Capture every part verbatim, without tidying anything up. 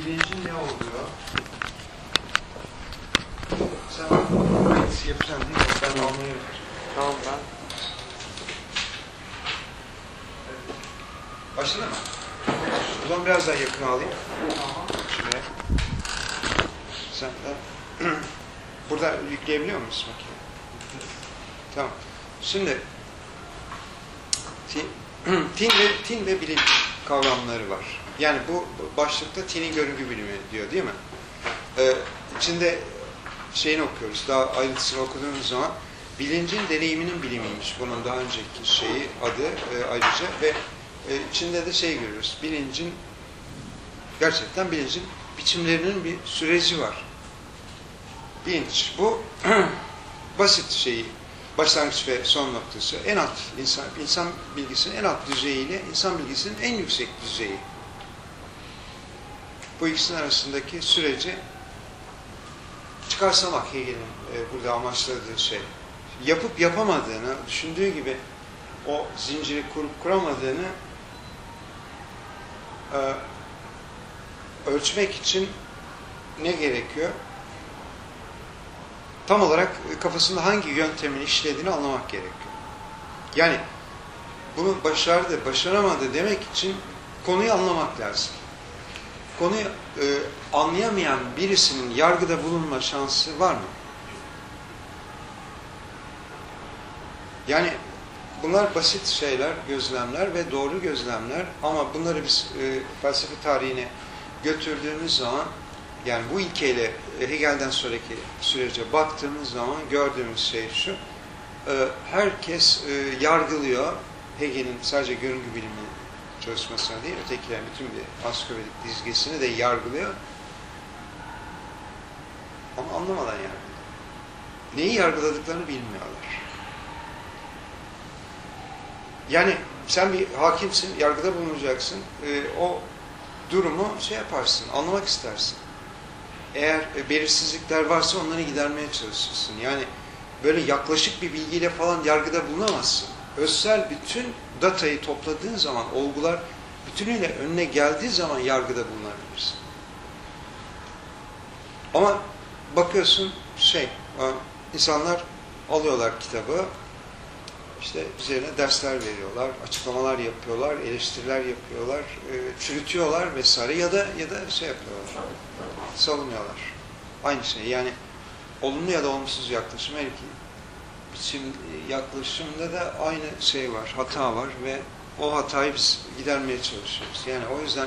bilincin ne oluyor? Sen hangisi yapacaksın değil mi? Ben almayı yapacağım. Tamam ben. Başladı mı? O zaman biraz daha yakın alayım. Tamam. Şuraya. Sen de. Burada yükleyebiliyor musun makine? Tamam. Şimdi tin, tin ve tin ve bilinç kavramları var. Yani bu başlıkta tinin görüngü bilimi diyor değil mi? Ee, içinde şeyini okuyoruz. Daha ayrıntısını okuduğumuz zaman bilincin deneyiminin bilimiymiş. Bunun daha önceki şeyi adı e, ayrıca ve e, içinde de şey görüyoruz. Bilincin gerçekten bilincin biçimlerinin bir süreci var. Bilinç bu basit şeyi başlangıç ve son noktası. En alt insan insan bilgisinin en alt düzeyiyle insan bilgisinin en yüksek düzeyi. Bu ikisinin arasındaki süreci çıkarsamak Hegel'in e, burada amaçladığı şey. Yapıp yapamadığını, düşündüğü gibi o zinciri kurup kuramadığını e, ölçmek için ne gerekiyor? Tam olarak kafasında hangi yöntemin işlediğini anlamak gerekiyor. Yani bunu başardı, başaramadı demek için konuyu anlamak lazım. Konuyu e, anlayamayan birisinin yargıda bulunma şansı var mı? Yani bunlar basit şeyler, gözlemler ve doğru gözlemler ama bunları biz e, felsefe tarihine götürdüğümüz zaman yani bu ilkeyle Hegel'den sonraki sürece baktığımız zaman gördüğümüz şey şu, e, herkes e, yargılıyor Hegel'in sadece görüngü bilimi çalışmasına değil, ötekilerin bütün bir ansiklopedik dizgesini de yargılıyor. Ama anlamadan yargılıyor. Neyi yargıladıklarını bilmiyorlar. Yani sen bir hakimsin, yargıda bulunacaksın, e, o durumu şey yaparsın, anlamak istersin. Eğer e, belirsizlikler varsa onları gidermeye çalışırsın. Yani böyle yaklaşık bir bilgiyle falan yargıda bulunamazsın. Özsel bütün datayı topladığın zaman, olgular bütünüyle önüne geldiği zaman yargıda bulunabilirsin. Ama bakıyorsun şey, insanlar alıyorlar kitabı, işte üzerine dersler veriyorlar, açıklamalar yapıyorlar, eleştiriler yapıyorlar, e, çürütüyorlar vesaire ya da ya da şey yapıyorlar, savunuyorlar. Aynı şey yani olumlu ya da olumsuz yaklaşım her iki biçim yaklaşımda da aynı şey var, hata var ve o hatayı biz gidermeye çalışıyoruz. Yani o yüzden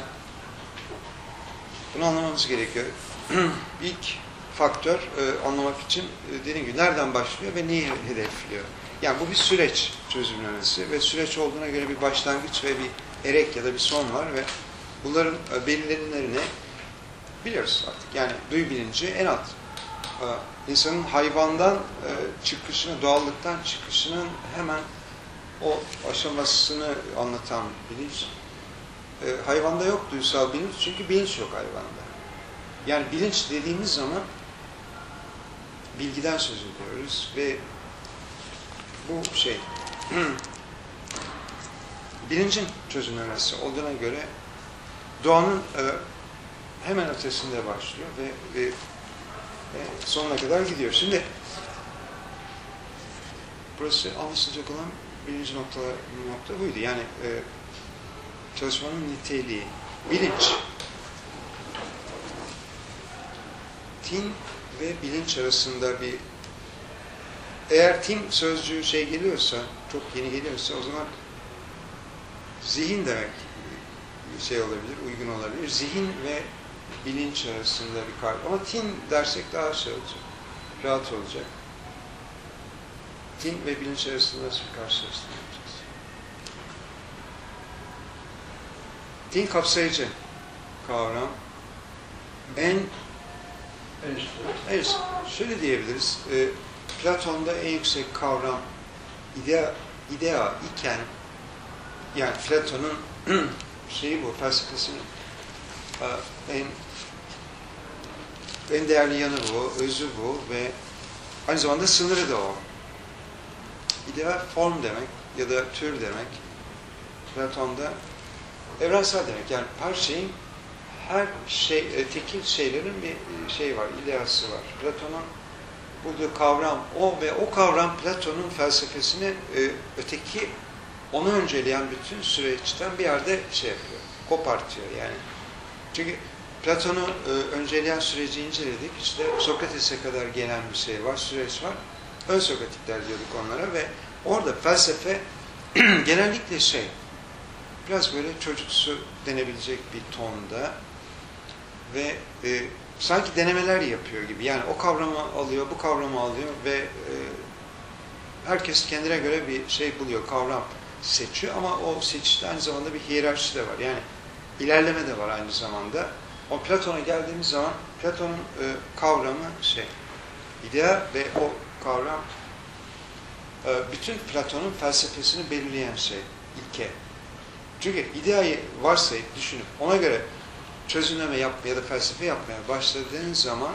bunu anlamamız gerekiyor. İlk faktör e, anlamak için e, dediğim gibi nereden başlıyor ve neyi hedefliyor? Yani bu bir süreç çözümlemesi ve süreç olduğuna göre bir başlangıç ve bir erek ya da bir son var ve bunların e, belirlenenlerini biliyoruz artık. Yani duyu bilinci en alt. E, insanın hayvandan e, çıkışını, doğallıktan çıkışının hemen o aşamasını anlatan bilinç. E, hayvanda yok duysal bilinç çünkü bilinç yok hayvanda. Yani bilinç dediğimiz zaman bilgiden söz ediyoruz ve bu şey bilincin çözümlemesi olduğuna göre doğanın e, hemen ötesinde başlıyor ve, ve, ve sonuna kadar gidiyor. Şimdi burası anlaşılacak olan birinci nokta, nokta buydu. Yani e, çalışmanın niteliği, bilinç. Tin ve bilinç arasında bir eğer tin sözcüğü şey geliyorsa, çok yeni geliyorsa o zaman zihin demek şey olabilir, uygun olabilir. Zihin ve bilinç arasında bir kavram. Ama tin dersek daha şey olacak, rahat olacak. Tin ve bilinç arasında nasıl bir karşılaştırma yapacağız? Tin kapsayıcı kavram. En evet, şöyle diyebiliriz. E, Platon'da en yüksek kavram idea, idea iken yani Platon'un şeyi bu, felsefesinin en en değerli yanı bu, özü bu ve aynı zamanda sınırı da o. İdea form demek ya da tür demek. Platon'da evrensel demek. Yani her şeyin her şey, e, tekil şeylerin bir şey var, ideası var. Platon'un bulduğu kavram o ve o kavram Platon'un felsefesini e, öteki, onu önceleyen bütün süreçten bir yerde şey yapıyor, kopartıyor yani. Çünkü Platon'u e, önceleyen süreci inceledik. İşte Sokrates'e kadar gelen bir şey var, süreç var. Ön Sokratikler diyorduk onlara ve orada felsefe genellikle şey, biraz böyle çocuksu denebilecek bir tonda ve e, sanki denemeler yapıyor gibi. Yani o kavramı alıyor, bu kavramı alıyor ve e, herkes kendine göre bir şey buluyor, kavram seçiyor ama o seçişte aynı zamanda bir hiyerarşi de var. Yani ilerleme de var aynı zamanda. O Platon'a geldiğimiz zaman Platon'un e, kavramı şey, idea ve o kavram e, bütün Platon'un felsefesini belirleyen şey, ilke. Çünkü ideayı varsayıp düşünüp ona göre çözümleme yapmaya ya da felsefe yapmaya başladığın zaman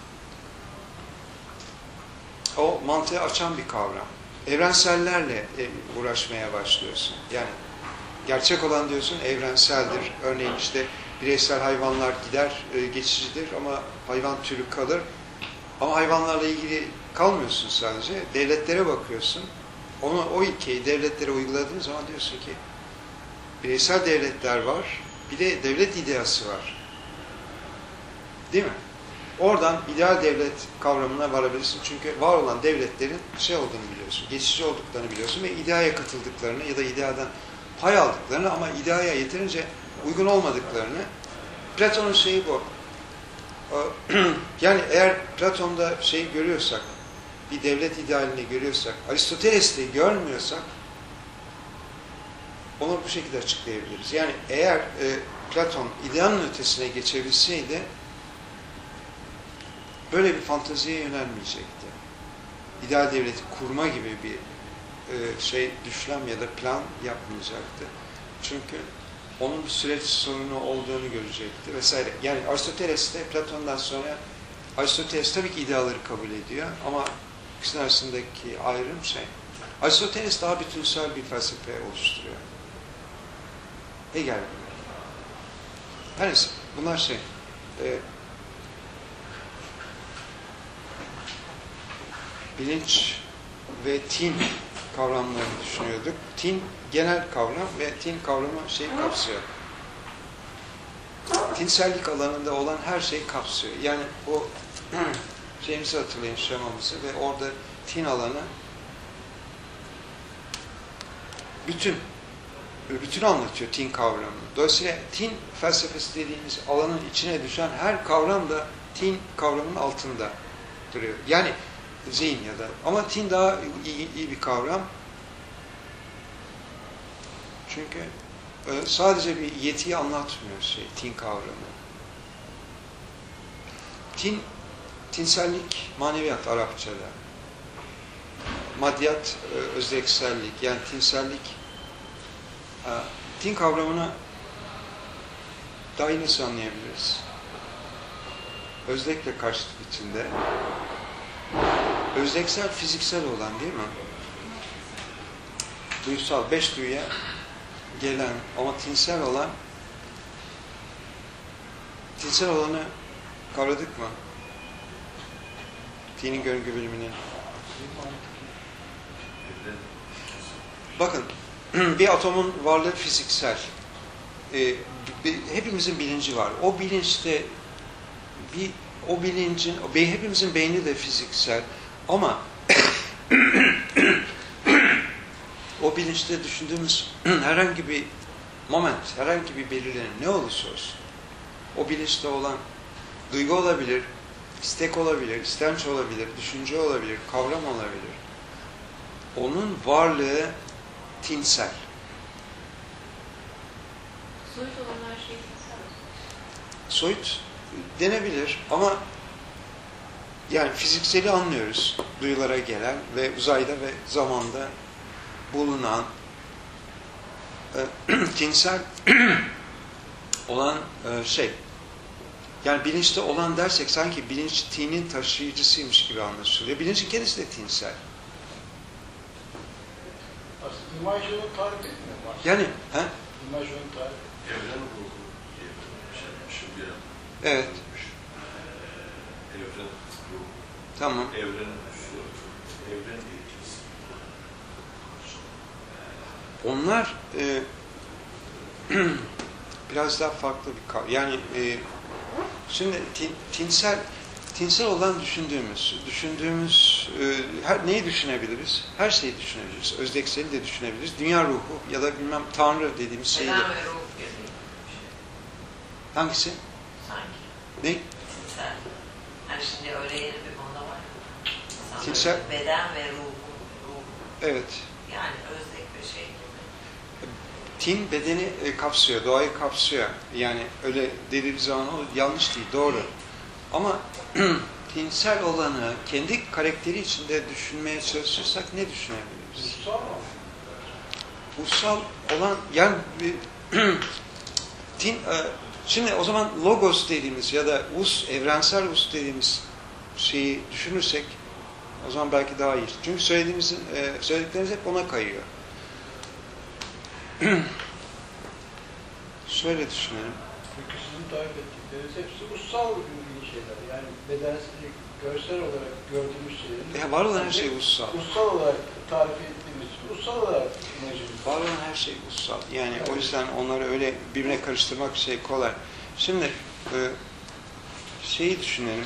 o mantığı açan bir kavram. Evrensellerle uğraşmaya başlıyorsun. Yani gerçek olan diyorsun evrenseldir. Örneğin işte bireysel hayvanlar gider, geçicidir ama hayvan türü kalır. Ama hayvanlarla ilgili kalmıyorsun sadece. Devletlere bakıyorsun. Onu, o ilkeyi devletlere uyguladığın zaman diyorsun ki bireysel devletler var. Bir de devlet ideası var. Değil mi? Oradan ideal devlet kavramına varabilirsin. Çünkü var olan devletlerin şey olduğunu biliyorsun. Geçici olduklarını biliyorsun ve ideaya katıldıklarını ya da ideadan pay aldıklarını ama ideaya yeterince uygun olmadıklarını. Platon'un şeyi bu. Yani eğer Platon'da şeyi görüyorsak, bir devlet idealini görüyorsak, Aristoteles'te görmüyorsak onu bu şekilde açıklayabiliriz. Yani eğer e, Platon ideanın ötesine geçebilseydi böyle bir fanteziye yönelmeyecekti. İdeal devleti kurma gibi bir e, şey, düşlem ya da plan yapmayacaktı. Çünkü onun bir süreç sorunu olduğunu görecekti vesaire. Yani Aristoteles de Platon'dan sonra Aristoteles tabii ki ideaları kabul ediyor ama ikisinin arasındaki ayrım şey. Aristoteles daha bütünsel bir felsefe oluşturuyor. Hegel. Her neyse, bunlar şey. E, bilinç ve tin kavramlarını düşünüyorduk. Tin genel kavram ve tin kavramı şeyi kapsıyor. Tinsellik alanında olan her şeyi kapsıyor. Yani o şeyimizi hatırlayın, şemamızı ve orada tin alanı bütün bütün anlatıyor tin kavramını. Dolayısıyla tin felsefesi dediğimiz alanın içine düşen her kavram da tin kavramının altında duruyor. Yani zihin ya da ama tin daha iyi, iyi bir kavram. Çünkü e, sadece bir yetiyi anlatmıyor şey, tin kavramı. Tin, tinsellik maneviyat Arapçada. Maddiyat, e, özdeksellik, yani tinsellik. E, tin kavramını daha iyi nasıl anlayabiliriz? Özdekle karşılık içinde. Özdeksel, fiziksel olan değil mi? Duysal, beş duyuya gelen ama tinsel olan, tinsel olanı kavradık mı? Tinin görüngü biliminin. Bakın, bir atomun varlığı fiziksel. Ee, hepimizin bilinci var. O bilinçte bir o bilincin, hepimizin beyni de fiziksel. Ama o bilinçte düşündüğümüz herhangi bir moment, herhangi bir belirlenim ne olursa olsun, o bilinçte olan duygu olabilir, istek olabilir, istenç olabilir, düşünce olabilir, kavram olabilir. Onun varlığı tinsel. Soyut olan her şey tinsel. Soyut denebilir ama yani fizikseli anlıyoruz. Duyulara gelen ve uzayda ve zamanda bulunan e, tinsel olan e, şey. Yani bilinçte olan dersek sanki bilinç tinin taşıyıcısıymış gibi anlaşılıyor. Bilincin kendisi de tinsel. Aslında imajının tarifi mi var? Yani, he? İmajının tarifi. Evren ruhu diye bir şey. Şimdi Evet. Evren ruhu. Tamam. Evrenin şu evren ilkesi. Onlar e, biraz daha farklı bir kavram. Yani e, şimdi tin, tinsel tinsel olan düşündüğümüz, düşündüğümüz e, her neyi düşünebiliriz? Her şeyi düşünebiliriz. Özdekseli de düşünebiliriz. Dünya ruhu ya da bilmem Tanrı dediğimiz şeyi de. Beden ve ruh gibi. Hangisi? Sanki. Ne? Tinsel. Yani şimdi öyle yeni bir konuda var. İnsanların Tinsel. Beden ve ruhu. ruh. Evet. Yani özdek bir şey gibi. Tin bedeni e, kapsıyor, doğayı kapsıyor. Yani öyle dediğimiz zaman o yanlış değil, doğru. Ama tinsel olanı kendi karakteri içinde düşünmeye çalışırsak ne düşünebiliriz? Kutsal mı? Ussal olan, yani tin, e, şimdi o zaman logos dediğimiz ya da us, evrensel us dediğimiz şeyi düşünürsek o zaman belki daha iyi. Çünkü söylediğimizin, e, söylediklerimiz hep ona kayıyor. Şöyle düşünelim. Çünkü sizin tarif ettikleriniz hepsi ussal ilgili şeyler. Yani bedensel, görsel olarak gördüğümüz şeyler. Ya var olan her şey ussal. Ussal olarak tarif ettiğimiz için ussal olarak imajımız. Var olan her şey ussal. Yani o yüzden onları öyle birbirine karıştırmak şey kolay. Şimdi e, şeyi düşünelim.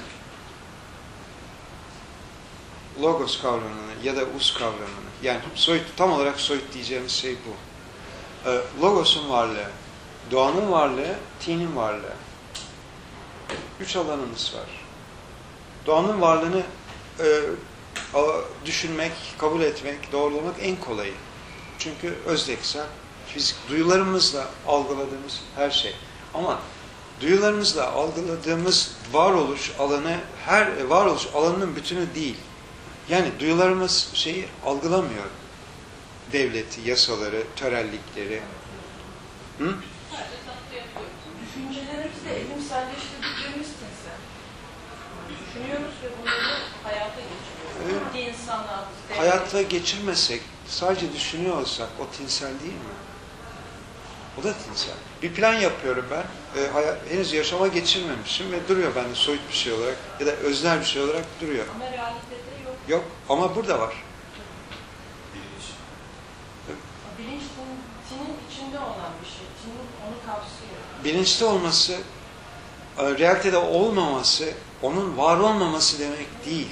Logos kavramını ya da us kavramını. Yani soyut, tam olarak soyut diyeceğimiz şey bu. E, Logos'un varlığı, doğanın varlığı, tinin varlığı. Üç alanımız var. Doğanın varlığını e, düşünmek, kabul etmek, doğrulamak en kolayı. Çünkü özdeksel, fizik, duyularımızla algıladığımız her şey. Ama duyularımızla algıladığımız varoluş alanı, her varoluş alanının bütünü değil. Yani duyularımız şeyi algılamıyor. Devleti, yasaları, törellikleri. Hı? Düşüncelerimizi de elimselleştirdiğimiz tinsel. Düşünüyoruz ve bunları hayata geçiriyoruz. Evet. Din, sanat, devlet. Hayata geçirmesek, sadece düşünüyor olsak o tinsel değil mi? O da tinsel. Bir plan yapıyorum ben. E, hayat, henüz yaşama geçirmemişim ve duruyor bende soyut bir şey olarak ya da öznel bir şey olarak duruyor. Ama realitede yok. Yok ama burada var. Bilinç. Bilinç tinin, tinin içinde olan bir şey. Tinin onu kapsıyor. Bilinçli olması, e, realitede olmaması, onun var olmaması demek değil.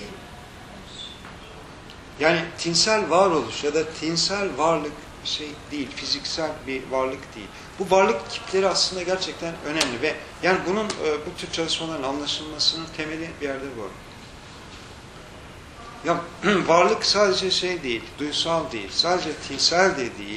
Yani tinsel varoluş ya da tinsel varlık bir şey değil, fiziksel bir varlık değil. Bu varlık tipleri aslında gerçekten önemli ve yani bunun e, bu tür çalışmaların anlaşılmasının temeli bir yerde bu. Ya varlık sadece şey değil, duysal değil, sadece tinsel de değil.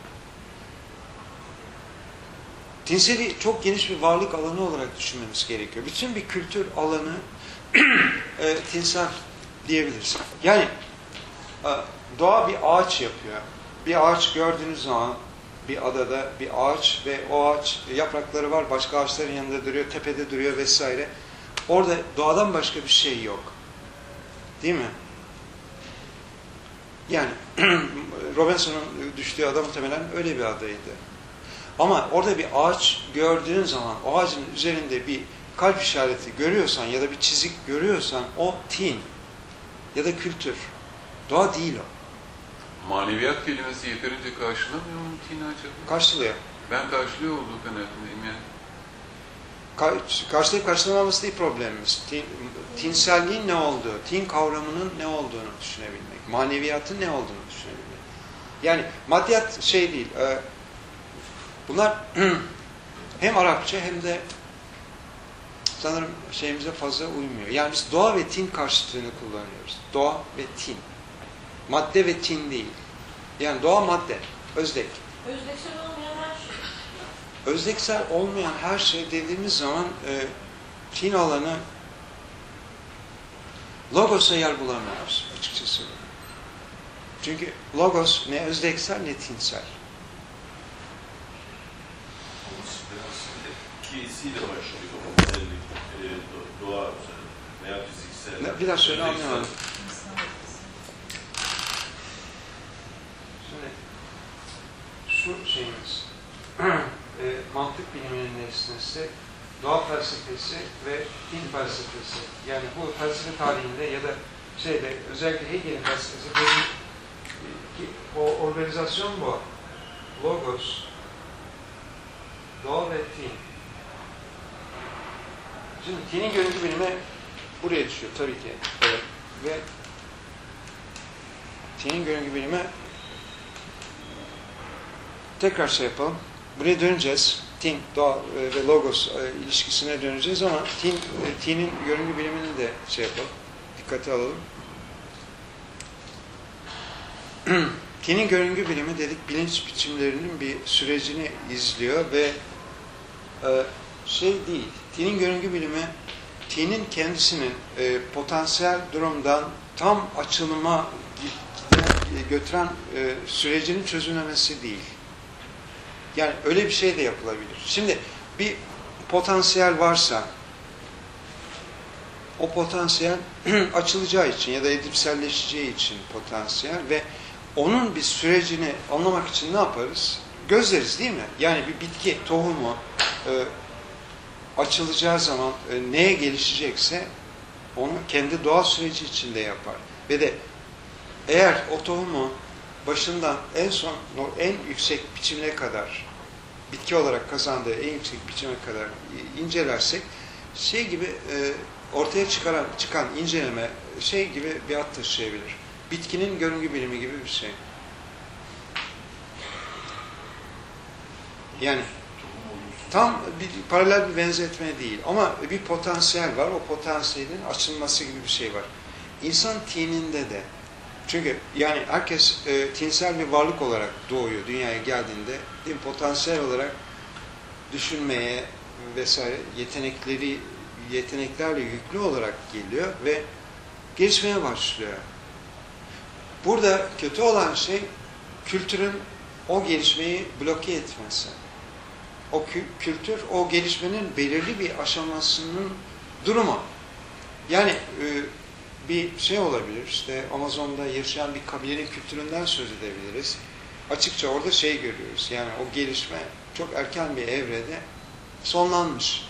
Tinseli çok geniş bir varlık alanı olarak düşünmemiz gerekiyor. Bütün bir kültür alanı e, tinsel diyebiliriz. Yani e, doğa bir ağaç yapıyor. Bir ağaç gördüğünüz zaman bir adada bir ağaç ve o ağaç yaprakları var, başka ağaçların yanında duruyor, tepede duruyor vesaire. Orada doğadan başka bir şey yok. Değil mi? Yani Robinson'un düştüğü ada muhtemelen öyle bir adaydı. Ama orada bir ağaç gördüğün zaman, o ağacın üzerinde bir kalp işareti görüyorsan ya da bir çizik görüyorsan o tin ya da kültür. Doğa değil o. Maneviyat kelimesi yeterince karşılamıyor mu tin acaba? Karşılıyor. Ben karşılıyor olduğu kanaatindeyim yani. Kar karşılayıp karşılamaması değil problemimiz. Tin, tinselliğin ne olduğu, tin kavramının ne olduğunu düşünebilmek. Maneviyatın ne olduğunu düşünebilmek. Yani maddiyat şey değil. E, bunlar hem Arapça hem de sanırım şeyimize fazla uymuyor. Yani biz doğa ve tin karşıtlığını kullanıyoruz. Doğa ve tin. Madde ve tin değil. Yani doğa madde, özdek. Özdeksel olmayan her şey. Özdeksel olmayan her şey dediğimiz zaman e, tin alanı logos'a yer bulamıyoruz açıkçası. Çünkü logos ne özdeksel ne tinsel. K'siyle başlıyor. Özellik, e, do- doğa veya fiziksel. Ne, bir daha söyle fiziksel- anlayamadım. Şimdi şu şeyimiz e, mantık biliminin nesnesi doğa felsefesi ve din felsefesi. Yani bu felsefe tarihinde ya da şeyde özellikle Hegel'in felsefesi benim, o organizasyon bu. Logos, doğa ve tin. Şimdi tinin görüntü bilimi buraya düşüyor tabii ki. Evet. Ve tinin görüntü bilimi tekrar şey yapalım. Buraya döneceğiz. Tin, doğa ve logos ilişkisine döneceğiz ama tin, tinin görüntü bilimini de şey yapalım. Dikkate alalım. Tinin görüntü bilimi dedik, bilinç biçimlerinin bir sürecini izliyor ve e, şey değil, tinin görüntü bilimi, tinin kendisinin e, potansiyel durumdan tam açılıma götüren e, sürecinin çözümlemesi değil. Yani öyle bir şey de yapılabilir. Şimdi bir potansiyel varsa, o potansiyel açılacağı için ya da edipselleşeceği için potansiyel ve onun bir sürecini anlamak için ne yaparız? Gözleriz değil mi? Yani bir bitki tohumu e, açılacağı zaman e, neye gelişecekse onu kendi doğal süreci içinde yapar. Ve de eğer o tohumu başından en son en yüksek biçimine kadar bitki olarak kazandığı en yüksek biçime kadar incelersek şey gibi e, ortaya çıkaran çıkan inceleme şey gibi bir ad taşıyabilir. Bitkinin görüngü bilimi gibi bir şey. Yani tam bir paralel bir benzetme değil ama bir potansiyel var. O potansiyelin açılması gibi bir şey var. İnsan tininde de çünkü yani herkes e, tinsel bir varlık olarak doğuyor dünyaya geldiğinde değil mi? Potansiyel olarak düşünmeye vesaire yetenekleri yeteneklerle yüklü olarak geliyor ve gelişmeye başlıyor. Burada kötü olan şey kültürün o gelişmeyi bloke etmesi. O kü kültür o gelişmenin belirli bir aşamasının durumu. Yani e, bir şey olabilir, işte Amazon'da yaşayan bir kabilenin kültüründen söz edebiliriz. Açıkça orada şey görüyoruz, yani o gelişme çok erken bir evrede sonlanmış.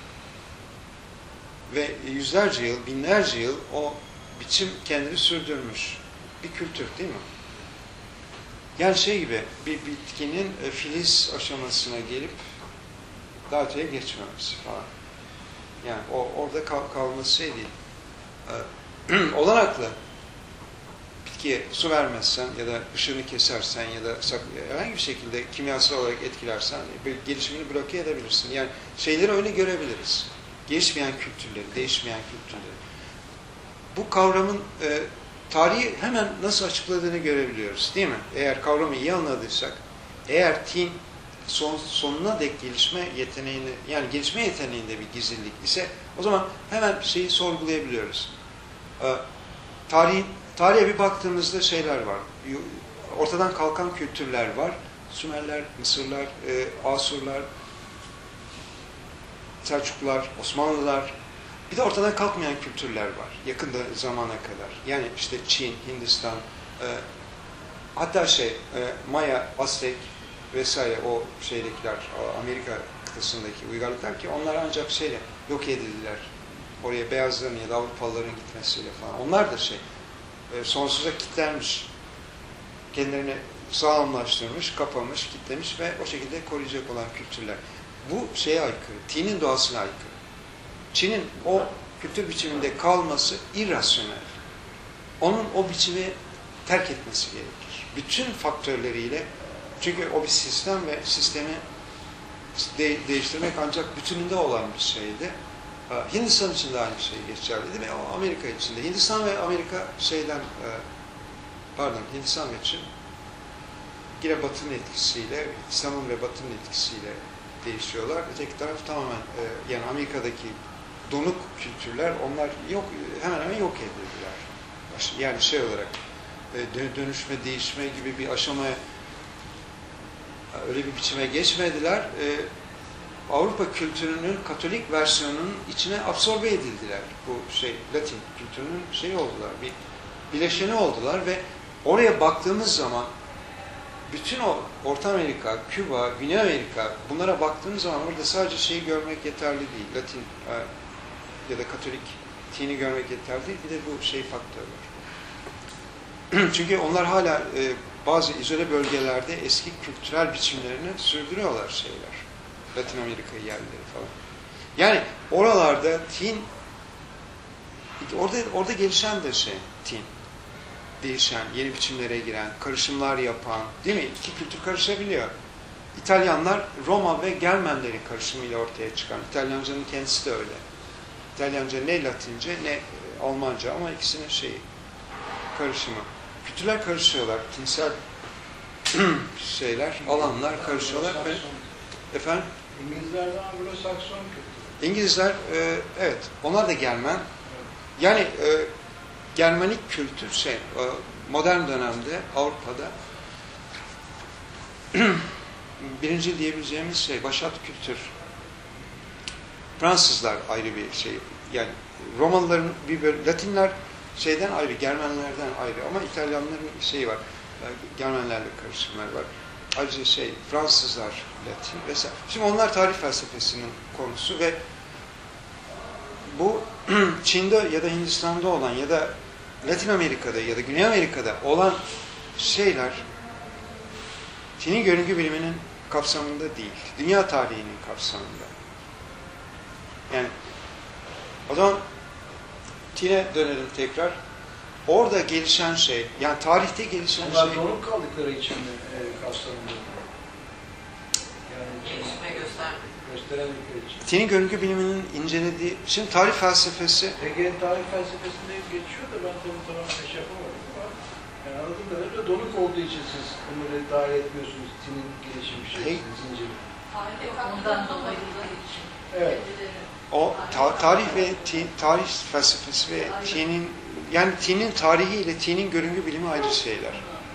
Ve yüzlerce yıl, binlerce yıl o biçim kendini sürdürmüş. Bir kültür değil mi? Yani şey gibi, bir bitkinin filiz aşamasına gelip daha öteye geçmemesi falan. Yani o orada kal kalması şey değil. Olanaklı bitkiye su vermezsen ya da ışığını kesersen ya da herhangi bir şekilde kimyasal olarak etkilersen gelişimini bloke edebilirsin. Yani şeyleri öyle görebiliriz. Gelişmeyen kültürleri, değişmeyen kültürleri. Bu kavramın e, tarihi hemen nasıl açıkladığını görebiliyoruz değil mi? Eğer kavramı iyi anladıysak, eğer tin son, sonuna dek gelişme yeteneğini, yani gelişme yeteneğinde bir gizlilik ise o zaman hemen şeyi sorgulayabiliyoruz. Ee, tarih, tarihe bir baktığımızda şeyler var. Ortadan kalkan kültürler var. Sümerler, Mısırlar, e, Asurlar, Selçuklular, Osmanlılar. Bir de ortadan kalkmayan kültürler var. Yakın zamana kadar. Yani işte Çin, Hindistan, e, hatta şey e, Maya, Aztek vesaire o şeydekiler, Amerika kıtasındaki uygarlıklar ki onlar ancak şeyle yok edildiler. Oraya beyazların ya da Avrupalıların gitmesiyle falan. Onlar da şey e, sonsuza kilitlenmiş. Kendilerini sağlamlaştırmış, kapamış, kilitlemiş ve o şekilde koruyacak olan kültürler. Bu şeye aykırı, tinin doğasına aykırı. Çin'in o kültür biçiminde kalması irrasyonel. Onun o biçimi terk etmesi gerekir. Bütün faktörleriyle, çünkü o bir sistem ve sistemi de değiştirmek ancak bütününde olan bir şeydi. Hindistan için de aynı şey geçerliydi ve Amerika için de. Hindistan ve Amerika şeyden, pardon Hindistan ve Çin yine Batı'nın etkisiyle, İslam'ın ve Batı'nın etkisiyle değişiyorlar. Öteki taraf tamamen yani Amerika'daki donuk kültürler onlar yok hemen hemen yok edildiler. Yani şey olarak dönüşme, değişme gibi bir aşamaya öyle bir biçime geçmediler. Avrupa kültürünün Katolik versiyonunun içine absorbe edildiler. Bu şey Latin kültürünün şey oldular, bir bileşeni oldular ve oraya baktığımız zaman bütün o Orta Amerika, Küba, Güney Amerika bunlara baktığımız zaman orada sadece şeyi görmek yeterli değil. Latin e, ya da Katolik dini görmek yeterli değil. Bir de bu şey faktörü var. Çünkü onlar hala e, bazı izole bölgelerde eski kültürel biçimlerini sürdürüyorlar şeyler. Latin Amerika yerleri falan. Yani oralarda tin orada orada gelişen de şey tin. Değişen, yeni biçimlere giren, karışımlar yapan, değil mi? İki kültür karışabiliyor. İtalyanlar Roma ve Germenlerin karışımıyla ortaya çıkan. İtalyancanın kendisi de öyle. İtalyanca ne Latince ne Almanca ama ikisinin şeyi karışımı. Kültürler karışıyorlar. Tinsel şeyler, alanlar karışıyorlar ve efendim İngilizlerden Anglo-Sakson kültürü. İngilizler e, evet, onlar da Germen. Yani e, Germanik kültür şey, e, modern dönemde Avrupa'da birinci diyebileceğimiz şey, başat kültür. Fransızlar ayrı bir şey, yani Romalıların bir bölüm, Latinler şeyden ayrı, Germenlerden ayrı ama İtalyanların şeyi var, Germenlerle karışımlar var. Ayrıca şey, Fransızlar, Latin vesaire. Şimdi onlar tarih felsefesinin konusu ve bu Çin'de ya da Hindistan'da olan ya da Latin Amerika'da ya da Güney Amerika'da olan şeyler Çin'in görüngü biliminin kapsamında değil, dünya tarihinin kapsamında. Yani o zaman Çin'e dönelim tekrar. Orada gelişen şey, yani tarihte gelişen Onlar şey... donuk kaldıkları için mi e, kapsamında? Yani Gelişme göstermedi. gösteremedikleri için. Çin'in görüngü biliminin incelediği... Şimdi tarih felsefesi... Ege'nin tarih felsefesinde geçiyor da ben tabii tamam şey yapamadım ama yani anladığım kadarıyla donuk olduğu için siz bunları dahil etmiyorsunuz Çin'in gelişim şeysi, zinciri. Ondan dolayı Evet. O ta- tarih ve ti- tarih felsefesi ve Çin'in yani Çin'in tarihi ile Çin'in görüngü bilimi ayrı şeyler.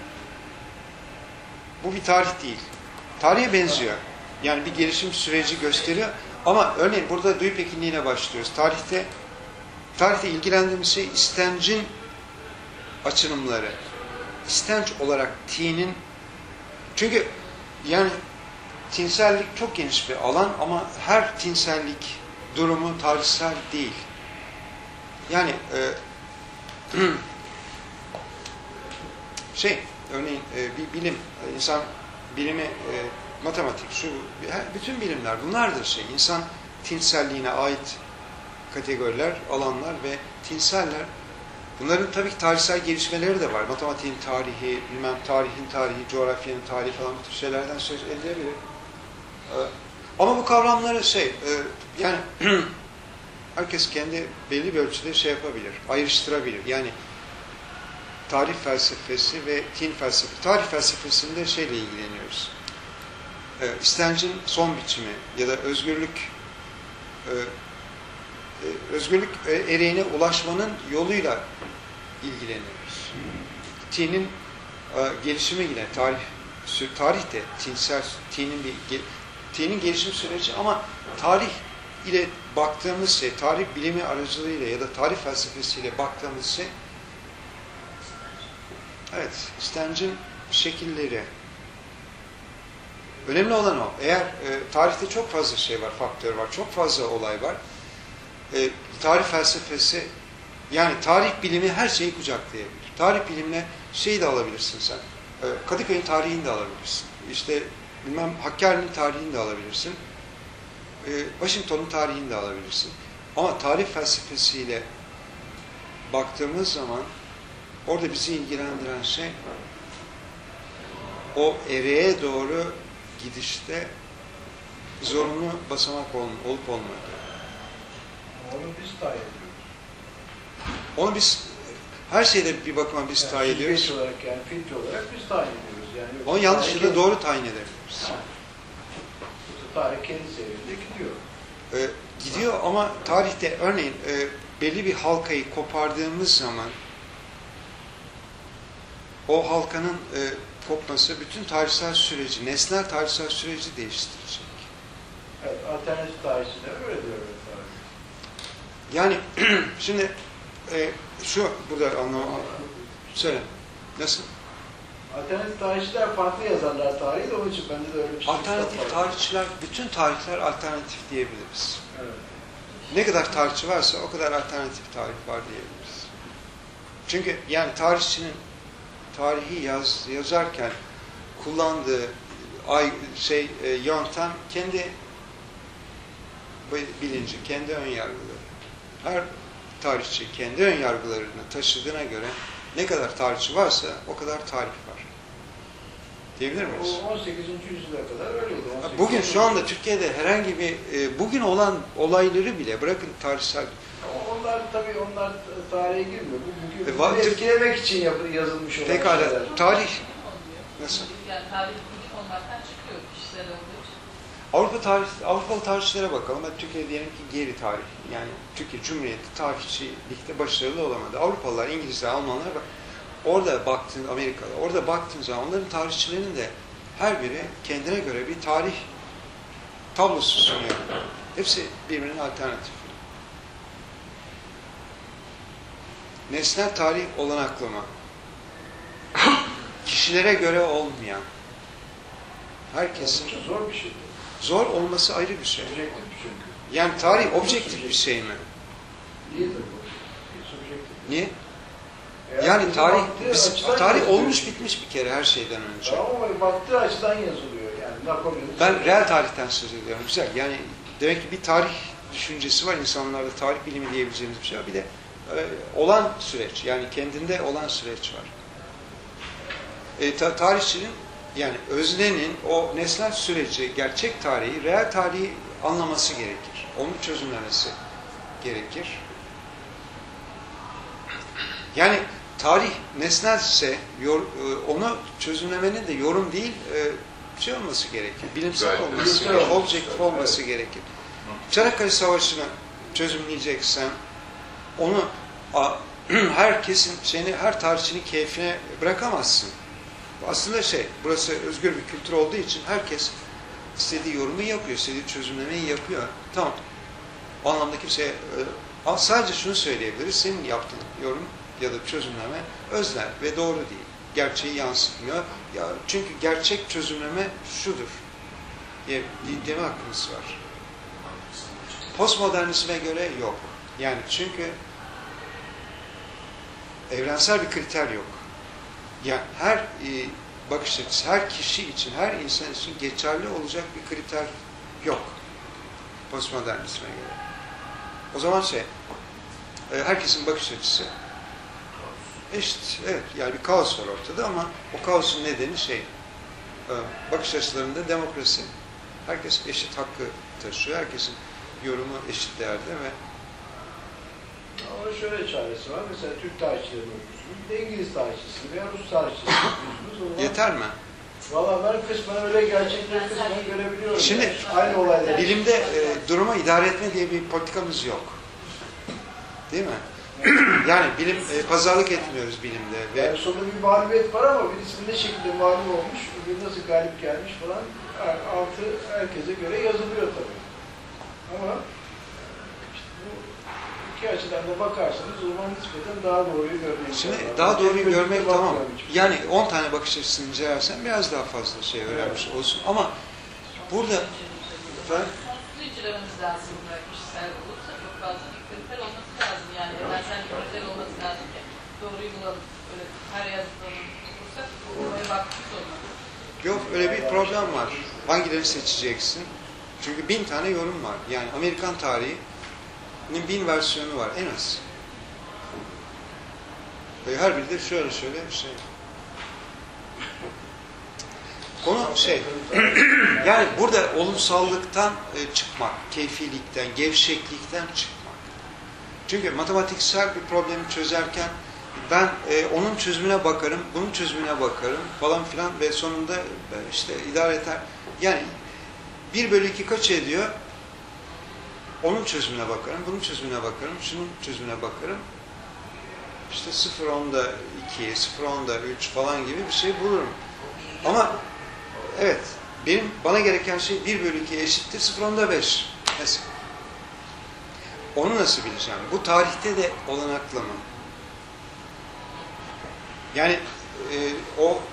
Bu bir tarih değil. Tarihe benziyor. Yani bir gelişim süreci gösteriyor. Ama örneğin burada duyu pekinliğine başlıyoruz. Tarihte tarihte ilgilendiğimiz şey istencin açılımları. İstenç olarak T'nin çünkü yani tinsellik çok geniş bir alan ama her tinsellik durumu tarihsel değil. Yani e, şey, örneğin e, bir bilim, insan bilimi, e, matematik, şu, bütün bilimler bunlardır şey. İnsan tinselliğine ait kategoriler, alanlar ve tinseller. Bunların tabii ki tarihsel gelişmeleri de var. Matematiğin tarihi, bilmem tarihin tarihi, coğrafyanın tarihi falan bu tür şeylerden söz edilebilir. E, ama bu kavramları şey, e, yani herkes kendi belli bir ölçüde şey yapabilir, ayrıştırabilir. Yani tarih felsefesi ve tin felsefesi. Tarih felsefesinde şeyle ilgileniyoruz. Ee, istencin son biçimi ya da özgürlük e, e, özgürlük ereğine ulaşmanın yoluyla ilgileniyoruz. Tinin e, gelişimi yine tarih tarihte tinsel tinin bir tinin gelişim süreci ama tarih ile baktığımız şey, tarih bilimi aracılığıyla ya da tarih felsefesiyle baktığımız şey, evet, istencin şekilleri. Önemli olan o. Eğer e, tarihte çok fazla şey var, faktör var, çok fazla olay var. E, tarih felsefesi, yani tarih bilimi her şeyi kucaklayabilir. Tarih bilimine şeyi de alabilirsin sen. E, Kadıköy'ün tarihini de alabilirsin. İşte bilmem Hakkari'nin tarihini de alabilirsin. Washington'un tarihini de alabilirsin. Ama tarih felsefesiyle baktığımız zaman orada bizi ilgilendiren şey o ereğe doğru gidişte zorunlu basamak olup olmadığı. Onu biz tayin ediyoruz. Onu biz her şeyde bir bakıma biz yani tayin ediyoruz. Filtre olarak yani filtre olarak biz tayin ediyoruz. Yani Onu yanlış ya da tarih, doğru tayin edebiliriz. tarih kendi seviyede gidiyor. Ee, gidiyor ama tarihte örneğin e, belli bir halkayı kopardığımız zaman o halkanın e, kopması bütün tarihsel süreci, nesnel tarihsel süreci değiştirecek. Evet, alternatif tarihçiler öyle diyor. Yani şimdi e, şu burada anlamam. Söyle. Nasıl? Alternatif tarihçiler farklı yazarlar tarihi de onun için bende de öyle bir şey Alternatif var. tarihçiler, bütün tarihler alternatif diyebiliriz. Evet. Ne kadar tarihçi varsa o kadar alternatif tarih var diyebiliriz. Çünkü yani tarihçinin tarihi yaz, yazarken kullandığı ay, şey e, yöntem kendi bilinci, kendi ön yargıları. Her tarihçi kendi ön yargılarını taşıdığına göre ne kadar tarihçi varsa o kadar tarih var. Diyebilir miyiz? O on sekizinci yüzyıla kadar öyleydi. Bugün şu anda Türkiye'de herhangi bir e, bugün olan olayları bile bırakın tarihsel. Onlar tabii onlar tarihe girmiyor. Bu bugün E, var- etkilemek için yap- yazılmış olan Pekala şeyler. tarih nasıl? Yani tarih bilim olmaktan çıkıyor kişisel olduğu için. Avrupa tarih, Avrupalı tarihçilere bakalım. Hadi Türkiye diyelim ki geri tarih. Yani Türkiye Cumhuriyeti tarihçilikte başarılı olamadı. Avrupalılar, İngilizler, Almanlar bak. Orada baktığın Amerika'da, orada baktığın zaman onların tarihçilerinin de her biri kendine göre bir tarih tablosu sunuyor. Hepsi birbirinin alternatif. Nesnel tarih olanaklama. Kişilere göre olmayan. Herkesin Oldukça zor bir şey. zor olması ayrı bir şey. Subjektif çünkü. Yani tarih objektif bir şey mi? Değildir bu. Bir subjektif. Niye? Eğer Yani bize tarih baktığı biz, açıdan tarih yazılıyor. olmuş bitmiş bir kere her şeyden önce. Tamam ama baktığı açıdan yazılıyor yani. Napolyon'un Ben reel tarihten söz ediyorum. Güzel. Yani demek ki bir tarih düşüncesi var insanlarda. Tarih bilimi diyebileceğimiz bir şey var. Bir de e, olan süreç. Yani kendinde olan süreç var. E, ta, tarihçinin yani öznenin o nesnel süreci, gerçek tarihi, reel tarihi anlaması gerekir. Onu çözümlemesi gerekir. Yani tarih nesnelse yor, onu çözümlemenin de yorum değil e, şey olması gerekir. Bilimsel Gayet olması bilimsel gerekir. olması, Objektif evet. olması gerekir. Çanakkale Savaşı'nı çözümleyeceksen onu a, herkesin şeyini, her tarihçinin keyfine bırakamazsın. Aslında şey, burası özgür bir kültür olduğu için herkes istediği yorumu yapıyor, istediği çözümlemeyi yapıyor. Tamam. O anlamda kimseye e, sadece şunu söyleyebiliriz. Senin yaptığın yorum ya da çözümleme öznel ve doğru değil. Gerçeği yansıtmıyor. Ya çünkü gerçek çözümleme şudur diye deme hakkımız var. Postmodernizme göre yok. Yani çünkü evrensel bir kriter yok. Yani her e, bakış açısı, her kişi için, her insan için geçerli olacak bir kriter yok. Postmodernizme göre. O zaman şey, e, herkesin bakış açısı eşit. Evet, yani bir kaos var ortada ama o kaosun nedeni şey, e, bakış açılarında demokrasi. Herkes eşit hakkı taşıyor. Herkesin yorumu eşit değerde ve Ama şöyle çaresi var. Mesela Türk tarihçilerini okuyorsunuz. Bir de İngiliz tarihçisini veya Rus tarihçisini okuyorsunuz. yeter mi? Valla ben kısmen öyle gerçekleri kısmen görebiliyorum. Şimdi, yani. Aynı olaylar. Bilimde e, durumu idare etme diye bir politikamız yok. Değil mi? Yani bilim, e, pazarlık etmiyoruz bilimde. Ve Yani sonunda bir mağlubiyet var ama birisi ne şekilde mağlup olmuş, öbürü nasıl galip gelmiş falan altı herkese göre yazılıyor tabii. Ama işte bu iki açıdan da bakarsanız o zaman nispeten daha doğruyu görmek şimdi lazım. daha doğruyu Tek görmek gözle tamam. bakmıyorum hiçbir şey. Yani on tane bakış açısını incelersen biraz daha fazla şey öğrenmiş olsun. Ama burada ben, Su içirmemiz lazım böyle kişisel olursa çok fazla bir kriter olması lazım. Yani evrensel bir kriter olması lazım ki doğruyu bulalım. Böyle her yazıdan okursak oraya bakmış olmaz. yok öyle bir problem var. Hangilerini seçeceksin? Çünkü bin tane yorum var. Yani Amerikan tarihinin bin versiyonu var en az. Ve her biri de şöyle şöyle bir şey. Konu şey, yani burada olumsallıktan e, çıkmak, keyfilikten, gevşeklikten çıkmak. Çünkü matematiksel bir problemi çözerken ben e, onun çözümüne bakarım, bunun çözümüne bakarım falan filan ve sonunda e, işte idare eder. Yani bir bölü iki kaç ediyor? Onun çözümüne bakarım, bunun çözümüne bakarım, şunun çözümüne bakarım. İşte sıfır onda iki, sıfır onda üç falan gibi bir şey bulurum. Ama evet, benim bana gereken şey bir bölü iki eşittir sıfır onda beş. Mesela. Onu nasıl bileceğim? Bu tarihte de olanaklama. Yani e, o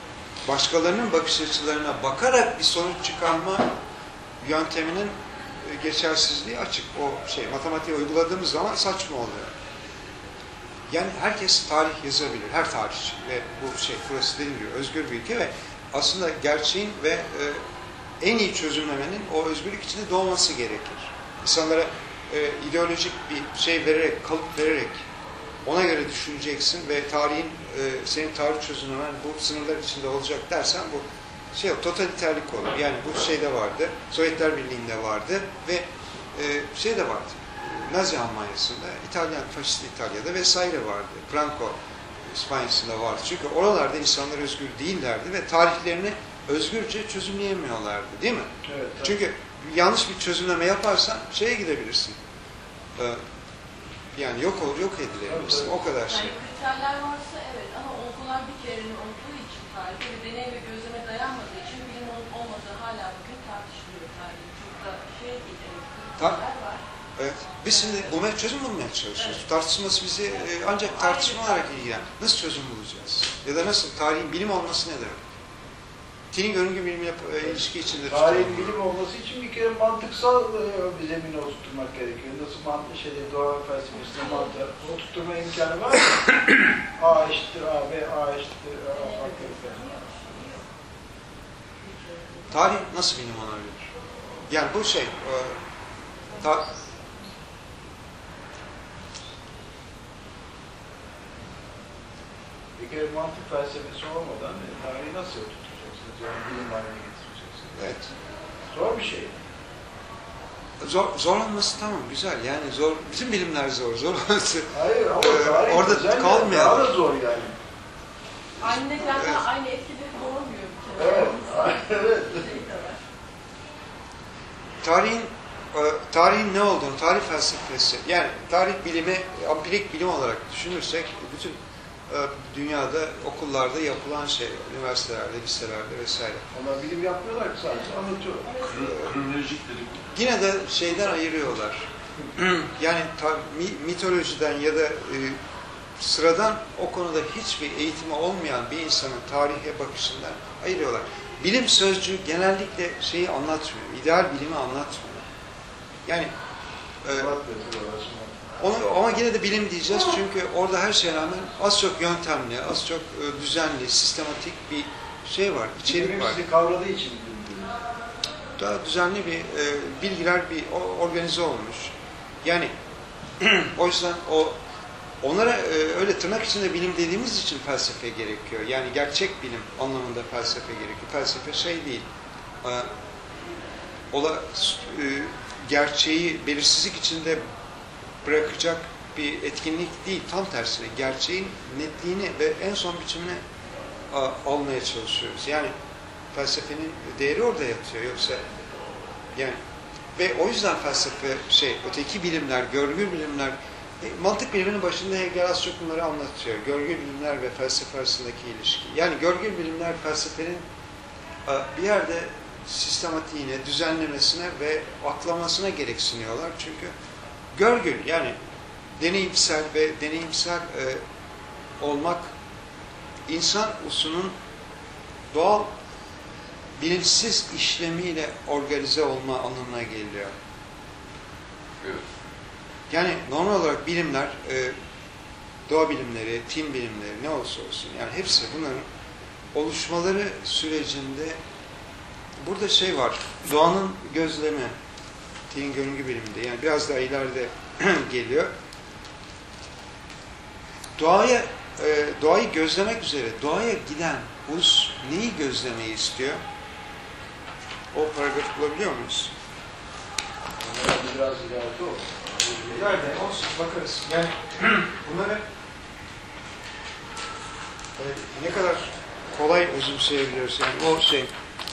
başkalarının bakış açılarına bakarak bir sonuç çıkarma yönteminin e, geçersizliği açık. O şey, matematiği uyguladığımız zaman saçma oluyor. Yani herkes tarih yazabilir, her tarihçi ve bu şey, burası dediğim gibi özgür bir ülke ve aslında gerçeğin ve e, en iyi çözümlemenin o özgürlük içinde doğması gerekir. İnsanlara e, ideolojik bir şey vererek, kalıp vererek ona göre düşüneceksin ve tarihin, e, senin tarih çözümlemen bu sınırlar içinde olacak dersen bu şey totaliterlik olur. Yani bu şeyde vardı, Sovyetler Birliği'nde vardı ve e, şey de vardı. Nazi Almanya'sında, İtalyan, faşist İtalya'da vesaire vardı. Franco İspanya'sında vardı. Çünkü oralarda insanlar özgür değillerdi ve tarihlerini özgürce çözümleyemiyorlardı. Değil mi? Evet, çünkü yanlış bir çözümleme yaparsan şeye gidebilirsin. Ee, yani yok olur, yok edilebilirsin. Evet, o kadar şey. Yani kriterler varsa evet ama olgular bir kerenin olduğu için tarihte ve deney ve gözleme dayanmadığı için bilim olup olmadığı hala bugün tartışılıyor tarihin. Çok da şey değil, evet, kriterler var. Evet. Biz şimdi bulmaya, çözüm bulmaya çalışıyoruz. Evet. Tartışması bizi e, ancak tartışma olarak ilgilen. Nasıl çözüm bulacağız? Ya da nasıl? Tarihin bilim olması ne demek? Tinin görüngü bilimiyle e, ilişki içinde tarihin tutalım. bilim olması için bir kere mantıksal e, bir zemin oturtmak gerekiyor. Nasıl mantık şeyde doğa felsefesinde mantık oturtma imkanı var mı? A eşittir A, B, A eşittir A, farklı falan. Tarih nasıl bilim olabilir? Yani bu şey e, ta, Bir kere mantık felsefesi olmadan e, tarihi nasıl oturtacaksınız? Yani bilim haline getireceksiniz. evet. Zor bir şey. Zor, zor olması tamam, güzel. Yani zor, bütün bilimler zor. Zor olması. Hayır ama Ee, tarih orada güzel, kalmayalım. daha da zor yani. Aynı nedenle Evet. aynı etkileri doğurmuyor bir kere. Evet, evet. Şey de var. Tarihin e, tarihin ne olduğunu, tarih felsefesi, yani tarih bilimi, ampirik bilim olarak düşünürsek bütün e, dünyada okullarda yapılan şey, üniversitelerde, liselerde vesaire. Ama bilim yapmıyorlar ki sadece anlatıyorlar. Kronolojik dedik. Yine de şeyden ayırıyorlar. Yani ta, mi, mitolojiden ya da e, sıradan o konuda hiçbir eğitimi olmayan bir insanın tarihe bakışından ayırıyorlar. Bilim sözcüğü genellikle şeyi anlatmıyor, ideal bilimi anlatmıyor. Yani e, onu, ama yine de bilim diyeceğiz çünkü orada her şeye rağmen az çok yöntemli, az çok e, düzenli, sistematik bir şey var, içerik var. Bilim kavradığı için bilim. Daha düzenli bir e, bilgiler bir o, organize olmuş. Yani o yüzden o onlara e, öyle tırnak içinde bilim dediğimiz için felsefe gerekiyor. Yani gerçek bilim anlamında felsefe gerekiyor. Felsefe şey değil. E, ola e, gerçeği belirsizlik içinde bırakacak bir etkinlik değil. Tam tersine gerçeğin netliğini ve en son biçimini a, almaya çalışıyoruz. Yani felsefenin değeri orada yatıyor. Yoksa yani ve o yüzden felsefe şey öteki bilimler, görgü bilimler e, mantık biliminin başında Hegel az çok bunları anlatıyor. Görgü bilimler ve felsefe arasındaki ilişki. Yani görgü bilimler felsefenin a, bir yerde sistematiğine, düzenlemesine ve aklamasına gereksiniyorlar. Çünkü görgü yani deneyimsel ve deneyimsel e, olmak insan usunun doğal bilinçsiz işlemiyle organize olma anlamına geliyor. Evet. Yani normal olarak bilimler, e, doğa bilimleri, tim bilimleri ne olursa olsun yani hepsi bunların oluşmaları sürecinde burada şey var, doğanın gözlemi, Tin görüngü biliminde yani biraz daha ileride geliyor. Doğaya, e, doğayı gözlemek üzere doğaya giden Hus neyi gözlemeyi istiyor? O paragrafı bulabiliyor muyuz? Biraz ileride o. İleride olsun bakarız. Yani bunları e, ne kadar kolay özümseyebiliyoruz yani o şey.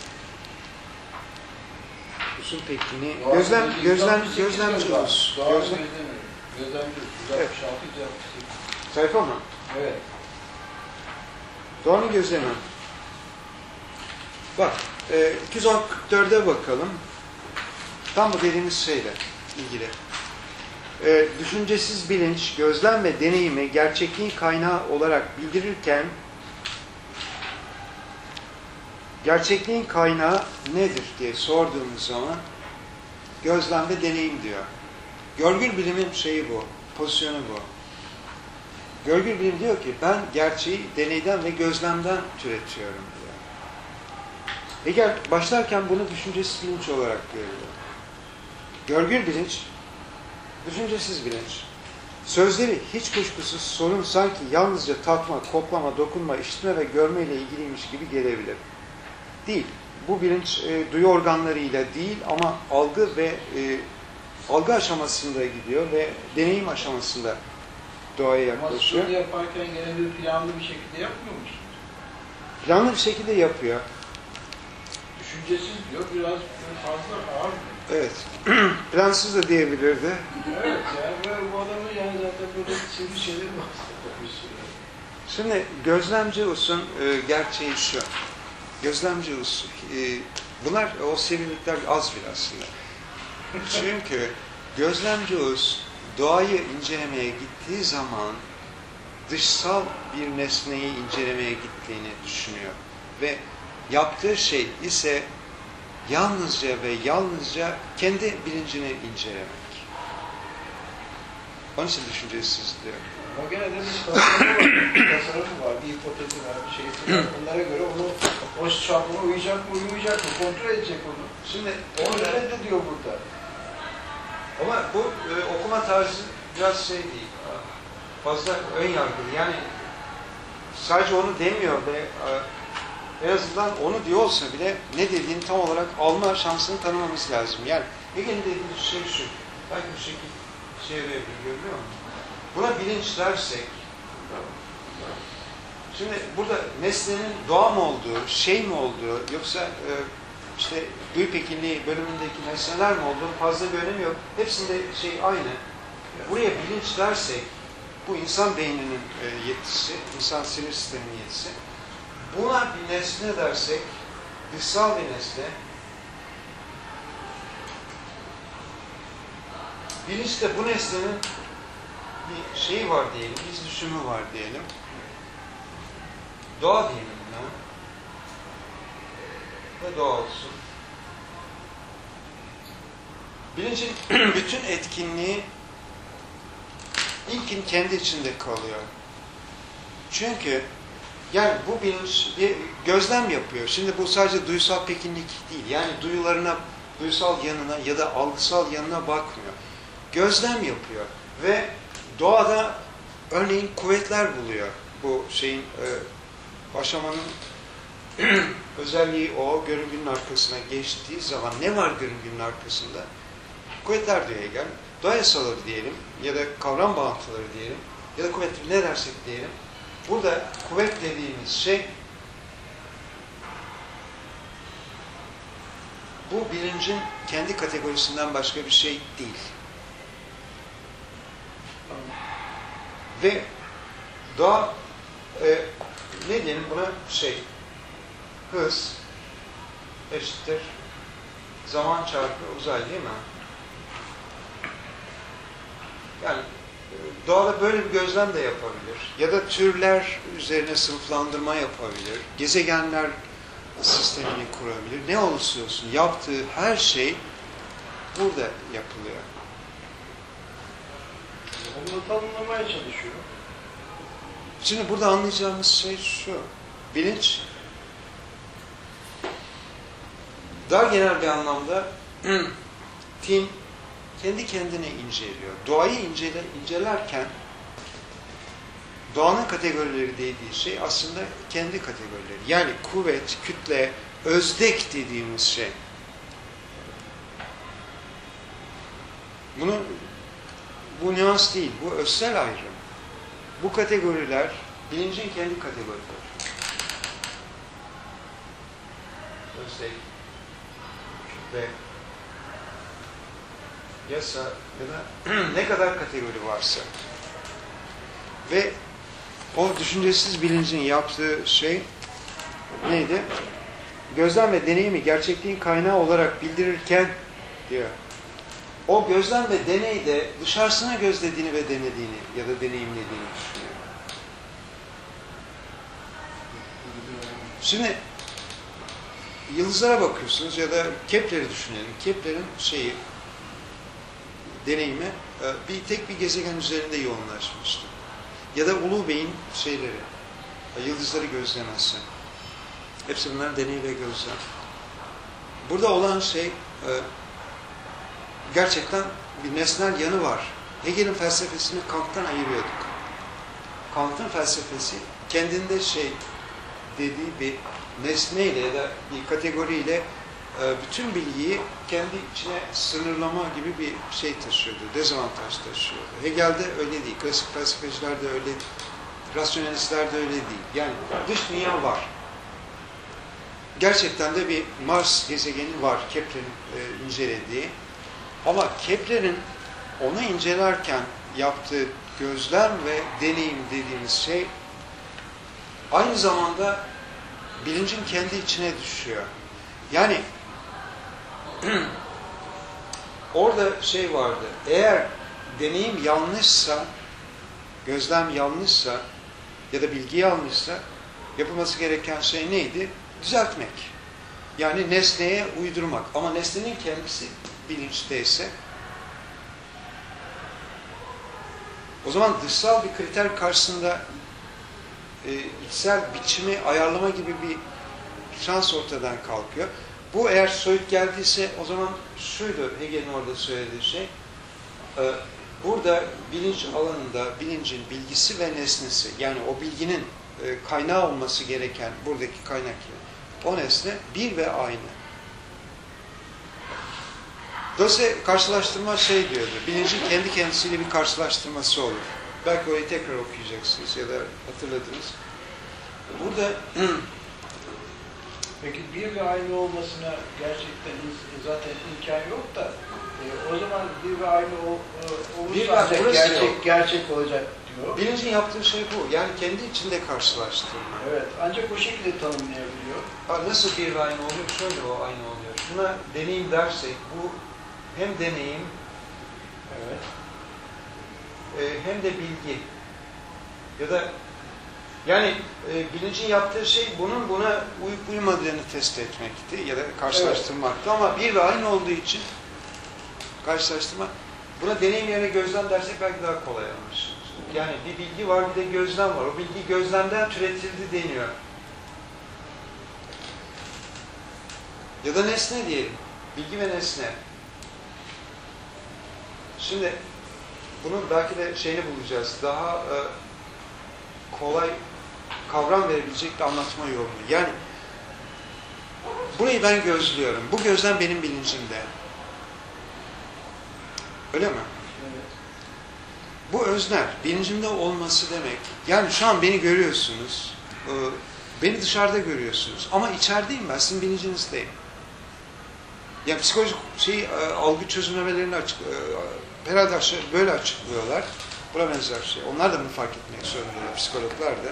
Hus'un pekliğini gözlem gözlem gözlemci Hus. Gözlem Gözlemci yüz altmış altı yüz altmış sekiz. sayfa mı? Evet. Doğanın gözlemi. Bak, e, iki yüz on dörde bakalım. Tam bu dediğimiz şeyle ilgili. E, düşüncesiz bilinç, gözlem ve deneyimi gerçekliğin kaynağı olarak bildirirken gerçekliğin kaynağı nedir diye sorduğumuz zaman gözlem ve deneyim diyor. Görgül bilimin şeyi bu, pozisyonu bu. Görgül bilim diyor ki ben gerçeği deneyden ve gözlemden türetiyorum diyor. Hegel başlarken bunu düşüncesiz bilinç olarak görüyor. Görgül bilinç, düşüncesiz bilinç. Sözleri hiç kuşkusuz sorun sanki yalnızca tatma, koklama, dokunma, işitme ve görme ile ilgiliymiş gibi gelebilir. Değil. Bu bilinç e, duyu organlarıyla değil ama algı ve e, algı aşamasında gidiyor ve deneyim aşamasında doğaya yaklaşıyor. Ama yaparken gene bir planlı bir şekilde yapmıyor musun? Planlı bir şekilde yapıyor. Düşüncesiz diyor, biraz fazla ağır. Evet. Plansız da diyebilirdi. Evet, yani böyle bu adamın yani zaten böyle sevdiği şeyler var. Şimdi gözlemci Hus'un e, gerçeği şu. Gözlemci Hus, e, bunlar o sevimlilikler az bile aslında. Çünkü gözlemci Hus doğayı incelemeye gittiği zaman dışsal bir nesneyi incelemeye gittiğini düşünüyor. Ve yaptığı şey ise yalnızca ve yalnızca kendi bilincini incelemek. Onun için düşüncesiz diyor. Ama gene de bir tasarımı var, bir tasarımı var, bir hipotezi var, bir şeysi var. Onlara göre onu, o şablona uyacak mı, uymayacak mı, kontrol edecek onu. Şimdi Onu reddediyor burada. ama bu e, okuma tarzı biraz şey değil, fazla ön yargılı. Yani sadece onu demiyor ve e, en azından onu diyor olsa bile ne dediğini tam olarak alma şansını tanımamız lazım. Yani Hegel'in dediği şey şu, belki bu şekilde şey verebilir, görüyor musun? Buna bilinç dersek, şimdi burada nesnenin doğa mı olduğu, şey mi olduğu, yoksa e, işte duyu pekinliği bölümündeki nesneler mi olduğu fazla bir önemi yok. Hepsinde şey aynı. Buraya bilinç dersek, bu insan beyninin e, yetisi, insan sinir sisteminin yetisi. Buna bir nesne dersek, dışsal bir nesne, bilinç de bu nesnenin bir şeyi var diyelim, iz düşümü var diyelim. Doğa diyelim buna. Ve doğa olsun. Bilincin bütün etkinliği ilkin kendi içinde kalıyor. Çünkü yani bu bilinç bir gözlem yapıyor. Şimdi bu sadece duysal pekinlik değil. Yani duyularına, duysal yanına ya da algısal yanına bakmıyor. Gözlem yapıyor. Ve doğada örneğin kuvvetler buluyor. Bu şeyin e, aşamanın özelliği o. Görüngünün arkasına geçtiği zaman ne var görüngünün arkasında? Kuvvetler diyor Hegel. Doğa yasaları diyelim ya da kavram bağıntıları diyelim ya da kuvvetleri ne dersek diyelim. Burada kuvvet dediğimiz şey bu bilincin kendi kategorisinden başka bir şey değil. Ve doğa e, ne diyelim buna şey hız eşittir zaman çarpı uzay değil mi? Yani doğada böyle bir gözlem de yapabilir. Ya da türler üzerine sınıflandırma yapabilir. Gezegenler sistemini kurabilir. Ne olursa olsun yaptığı her şey burada yapılıyor. Onu tanımlamaya çalışıyor. Şimdi burada anlayacağımız şey şu. Bilinç daha genel bir anlamda Tim kendi kendine inceliyor. Doğayı incele, incelerken doğanın kategorileri dediği şey aslında kendi kategorileri. Yani kuvvet, kütle, özdek dediğimiz şey. Bunu bu nüans değil, bu özsel ayrım. Bu kategoriler bilincin kendi kategorileri. Özdek, kütle, yasa ya da ne kadar kategori varsa. Ve o düşüncesiz bilincin yaptığı şey neydi? Gözlem ve deneyimi gerçekliğin kaynağı olarak bildirirken diyor. O gözlem ve deneyde dışarısına gözlediğini ve denediğini ya da deneyimlediğini düşünüyor. Şimdi yıldızlara bakıyorsunuz ya da Kepler'i düşünelim. Kepler'in şeyi, deneyimi e, bir tek bir gezegen üzerinde yoğunlaşmıştı. Ya da Ulu Bey'in şeyleri, e, yıldızları gözlemesi. Hepsi bunların deney ve gözlem. Burada olan şey e, gerçekten bir nesnel yanı var. Hegel'in felsefesini Kant'tan ayırıyorduk. Kant'ın felsefesi kendinde şey dediği bir nesneyle ya da bir kategoriyle e, bütün bilgiyi kendi içine sınırlama gibi bir şey taşıyordu, dezavantaj taşıyordu. Hegel'de öyle değil, klasik felsefecilerde öyle değil, rasyonalistlerde öyle değil. Yani dış dünya var. Gerçekten de bir Mars gezegeni var Kepler'in e, incelediği. Ama Kepler'in onu incelerken yaptığı gözlem ve deneyim dediğimiz şey aynı zamanda bilincin kendi içine düşüyor. Yani orada şey vardı, eğer deneyim yanlışsa, gözlem yanlışsa ya da bilgi yanlışsa yapılması gereken şey neydi? Düzeltmek. Yani nesneye uydurmak. Ama nesnenin kendisi bilinçteyse o zaman dışsal bir kriter karşısında e, içsel biçimi ayarlama gibi bir şans ortadan kalkıyor. Bu eğer soyut geldiyse o zaman şuydu Hegel'in orada söylediği şey. E, burada bilinç alanında bilincin bilgisi ve nesnesi, yani o bilginin e, kaynağı olması gereken buradaki kaynak, o nesne bir ve aynı. Dolayısıyla karşılaştırma şey diyordu, bilincin kendi kendisiyle bir karşılaştırması olur. Belki orayı tekrar okuyacaksınız ya da hatırladınız. Burada Peki bir ve aynı olmasına gerçekten zaten imkan yok da e, o zaman bir ve aynı ol, olursa Bir ve ancak burası gerçek, yok. gerçek olacak diyor. bilincin yaptığı şey bu. Yani kendi içinde karşılaştırma. Evet, ancak o şekilde tanımlayabiliyor. Ha, nasıl bir ve aynı oluyor? Şöyle o aynı oluyor. Şuna deneyim dersek, bu hem deneyim Evet. e, hem de bilgi. Ya da yani e, bilincin yaptığı şey bunun buna uyup uymadığını test etmekti ya da karşılaştırmaktı. Evet. Ama bir ve aynı olduğu için karşılaştırma, buna deneyim yerine gözlem dersek belki daha kolay anlaşılır. Yani bir bilgi var, bir de gözlem var. O bilgi gözlemden türetildi deniyor. Ya da nesne diyelim. Bilgi ve nesne. Şimdi bunun belki de şeyini bulacağız. Daha e, kolay kavram verebilecek bir anlatma yolunu. Yani burayı ben gözlüyorum. Bu gözlem benim bilincimde. Öyle mi? Evet. Bu öznel, bilincimde olması demek. Yani şu an beni görüyorsunuz. E, beni dışarıda görüyorsunuz. Ama içerideyim ben, sizin bilincinizdeyim. Yani psikolojik şey, e, algı çözümlemelerini açık, e, herhalde aşağı, böyle açıklıyorlar. Buna benzer şey. Onlar da bunu fark etmek zorundalar, psikologlar da.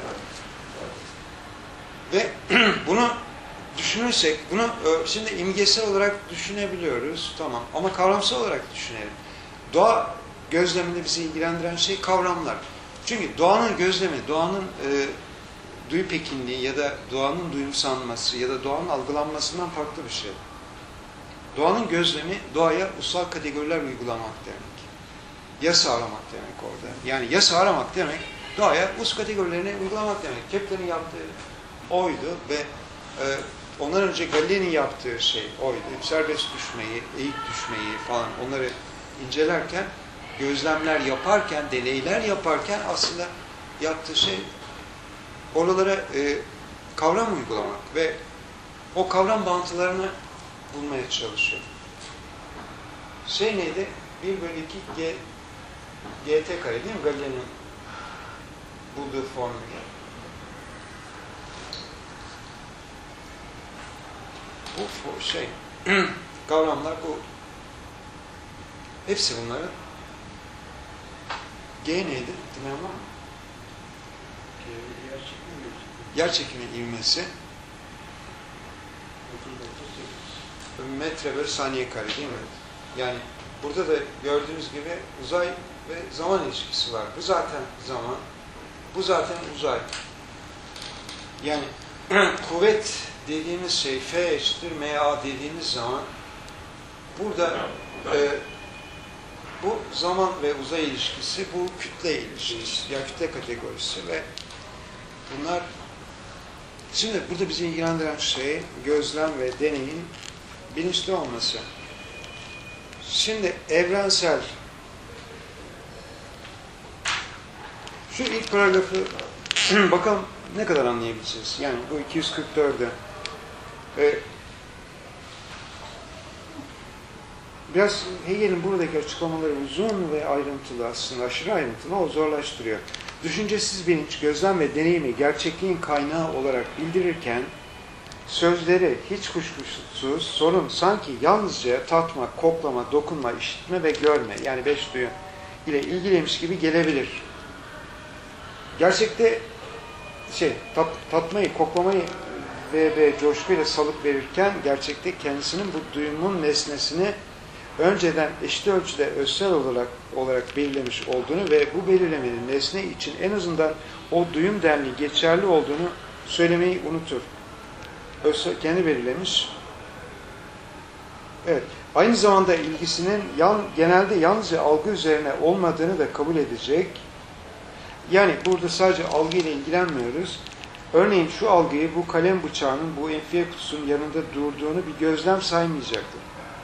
Ve bunu düşünürsek, bunu e, şimdi imgesel olarak düşünebiliyoruz, tamam. Ama kavramsal olarak düşünelim. Doğa gözleminde bizi ilgilendiren şey kavramlar. Çünkü doğanın gözlemi, doğanın e, duyu pekinliği ya da doğanın duyumsanması ya da doğanın algılanmasından farklı bir şey. Doğanın gözlemi, doğaya ussal kategoriler uygulamak demek. Yasa aramak demek orada. Yani yasa aramak demek, doğaya us kategorilerini uygulamak demek. Kepler'in yaptığı oydu ve e, ondan önce Galileo'nun yaptığı şey oydu. Serbest düşmeyi, eğik düşmeyi falan onları incelerken, gözlemler yaparken, deneyler yaparken aslında yaptığı şey oralara e, kavram uygulamak ve o kavram bağıntılarını bulmaya çalışıyor. Şey neydi? bir bölü iki G, G T kare değil mi? Galileo'nun bulduğu formül. Bu şey, kavramlar bu. Hepsi bunların. G neydi? Dinleyen var mı? Yer çekimi ivmesi. Metre bölü saniye kare değil mi? Yani burada da gördüğünüz gibi uzay ve zaman ilişkisi var. Bu zaten zaman, bu zaten uzay. Yani kuvvet dediğimiz şey F eşittir M A dediğimiz zaman burada e, bu zaman ve uzay ilişkisi, bu kütle ilişkisi, ya kütle kategorisi ve bunlar şimdi burada bizi ilgilendiren şey gözlem ve deneyin bilinçli olması. Şimdi evrensel şu ilk paragrafı bakalım ne kadar anlayabileceğiz. Yani bu iki yüz kırk dörtte e, biraz Hegel'in buradaki açıklamaları uzun ve ayrıntılı, aslında aşırı ayrıntılı, o zorlaştırıyor. Düşüncesiz bilinç, gözlem ve deneyimi gerçekliğin kaynağı olarak bildirirken sözleri hiç kuşkusuz sorun sanki yalnızca tatma, koklama, dokunma, işitme ve görme, yani beş duyu ile ilgiliymiş gibi gelebilir. Gerçekte şey, tat, tatmayı, koklamayı ve, ve coşkuyla salık verirken gerçekte kendisinin bu duyumun nesnesini önceden eşit ölçüde özsel olarak olarak belirlemiş olduğunu ve bu belirlemenin nesne için en azından o duyum denli geçerli olduğunu söylemeyi unutur. Özsel, kendi belirlemiş. Evet. Aynı zamanda ilgisinin yan, genelde yalnızca algı üzerine olmadığını da kabul edecek. Yani burada sadece algıyla ilgilenmiyoruz. Örneğin şu algıyı bu kalem bıçağının bu enfiye kutusunun yanında durduğunu bir gözlem saymayacaktır.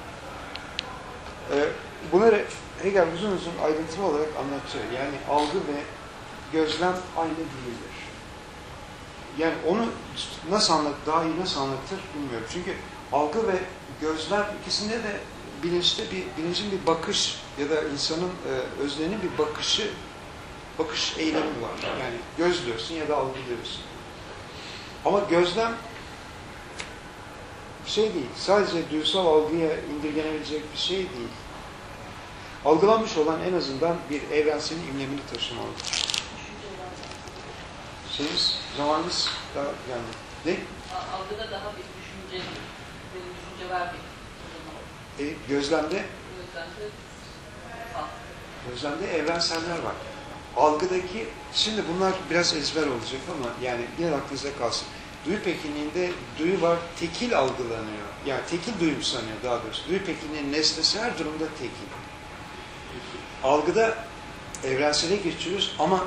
Ee, bunları Hegel uzun uzun ayrıntılı olarak anlatıyor. Yani algı ve gözlem aynı değildir. Yani onu nasıl anlat, daha iyi nasıl anlatır bilmiyorum. Çünkü algı ve gözlem ikisinde de bilinçte bir bilincin bir bakış ya da insanın e, özlerinin bir bakışı, bakış eylemi var. Yani gözlüyorsun ya da algılıyorsun. Ama gözlem şey değil, sadece duysal algıya indirgenebilecek bir şey değil. Algılanmış olan en azından bir evrenselin imlemini taşımalıdır. Şeyimiz, zamanımız daha yani ne? Algıda daha bir düşünce, bir düşünce var bir. E, gözlemde? Gözlemde farklı. Gözlemde evrenseller var. Algıdaki, şimdi bunlar biraz ezber olacak ama yani yine aklınızda kalsın. Duyu pekinliğinde duyu var, tekil algılanıyor. Yani tekil duyum sanıyor daha doğrusu. Duyu pekinliğinin nesnesi her durumda tekil. Algıda evrensele geçiyoruz ama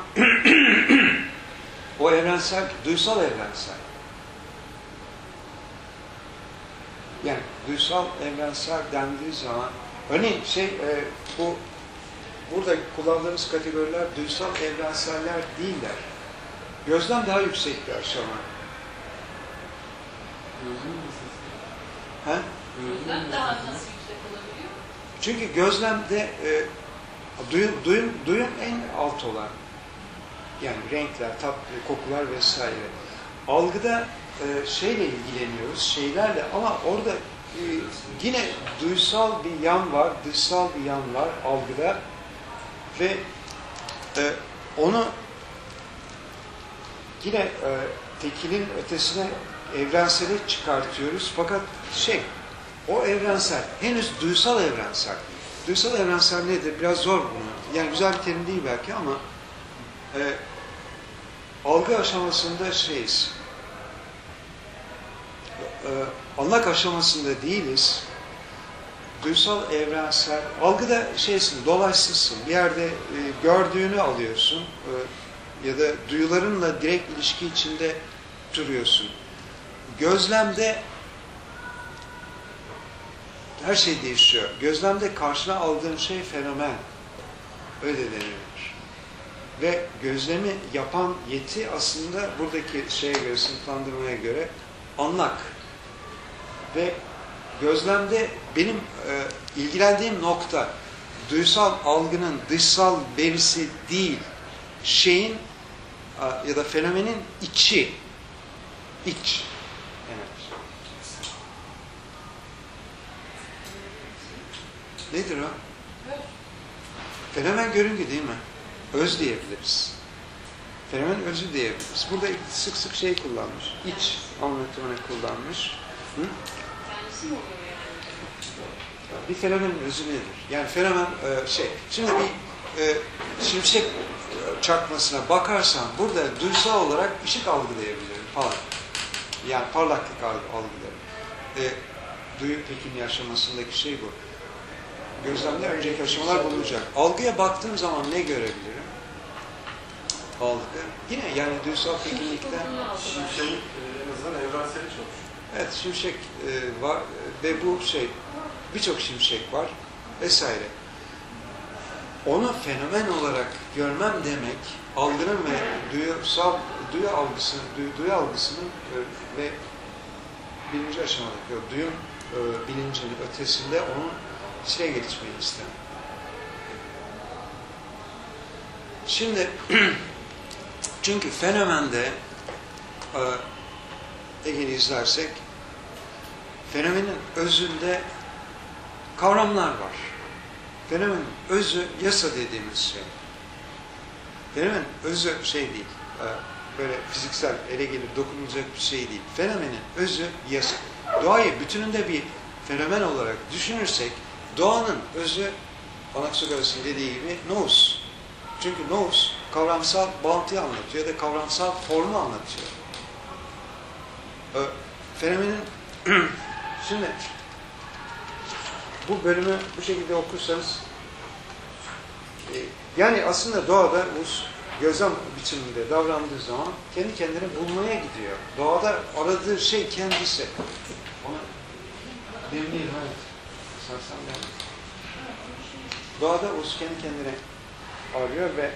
o evrensel, duysal evrensel. Yani duysal evrensel dendiği zaman, örneğin şey, e, bu burada kullandığımız kategoriler duysal evrenseller değiller. Gözlem daha yüksek bir aşama. He? Gözlem daha nasıl yüksek olabiliyor? Çünkü gözlemde e, duyum, duyum, duyum en alt olan. Yani renkler, tat, kokular vesaire. Algıda e, şeyle ilgileniyoruz, şeylerle ama orada e, yine duysal bir yan var, dışsal bir yan var algıda ve e, onu yine e, tekilin ötesine evrensele çıkartıyoruz. Fakat şey, o evrensel, henüz duysal evrensel. Duysal evrensel nedir? Biraz zor bunu. Yani güzel bir terim değil belki ama e, algı aşamasında şeyiz. E, anlak aşamasında değiliz. Duysal evrensel, algıda şeysin, dolayısızsın. Bir yerde e, gördüğünü alıyorsun e, ya da duyularınla direkt ilişki içinde duruyorsun. Gözlemde her şey değişiyor. Gözlemde karşına aldığın şey fenomen. Öyle denilir. Ve gözlemi yapan yeti aslında buradaki şeye göre, sınıflandırmaya göre anlak. Ve gözlemde benim e, ilgilendiğim nokta duysal algının dışsal verisi değil, şeyin e, ya da fenomenin içi. İç. Evet. Nedir o? Fenomen görüngü değil mi? Öz diyebiliriz. Fenomen özü diyebiliriz. Burada sık sık şey kullanmış. İç anlatımını kullanmış. Hı? Kendisi mi oluyor yani? Bir fenomenin özü nedir? Yani fenomen e, şey. Şimdi bir e, şimşek çakmasına bakarsan burada duysal olarak ışık algılayabilirim falan. Yani parlaklık algıları. E, duyu pekinliği aşamasındaki şey bu. Gözlemde önceki aşamalar bulunacak. Algıya baktığım zaman ne görebilirim? Algı. Yine yani duysal pekinlikte Şimşek'in en azından evrenseli çalışıyor. evet şimşek e, var ve bu şey birçok şimşek var vesaire. Onu fenomen olarak görmem demek algının ve duyusal duyu algısının duyu, duyu algısının e, ve birinci aşamadaki o duyum e, bilincinin ötesinde onun içine geçmeyi istemem. Şimdi çünkü fenomende e, Ege'ni izlersek fenomenin özünde kavramlar var. Fenomenin özü yasa dediğimiz şey. Fenomenin özü şey değil, e, böyle fiziksel ele gelip dokunulacak bir şey değil. Fenomenin özü yasa. Doğayı bütününde bir fenomen olarak düşünürsek doğanın özü Anaxagoras'ın dediği gibi nous. Çünkü nous kavramsal bağıntıyı anlatıyor ya da kavramsal formu anlatıyor. Ee, fenomenin şimdi bu bölümü bu şekilde okursanız e, yani aslında doğada us gözlem biçiminde davrandığı zaman kendi kendini bulmaya gidiyor. Doğada aradığı şey kendisi. Onu demleyelim, evet. Sarsam ben. Doğada us kendi kendine arıyor ve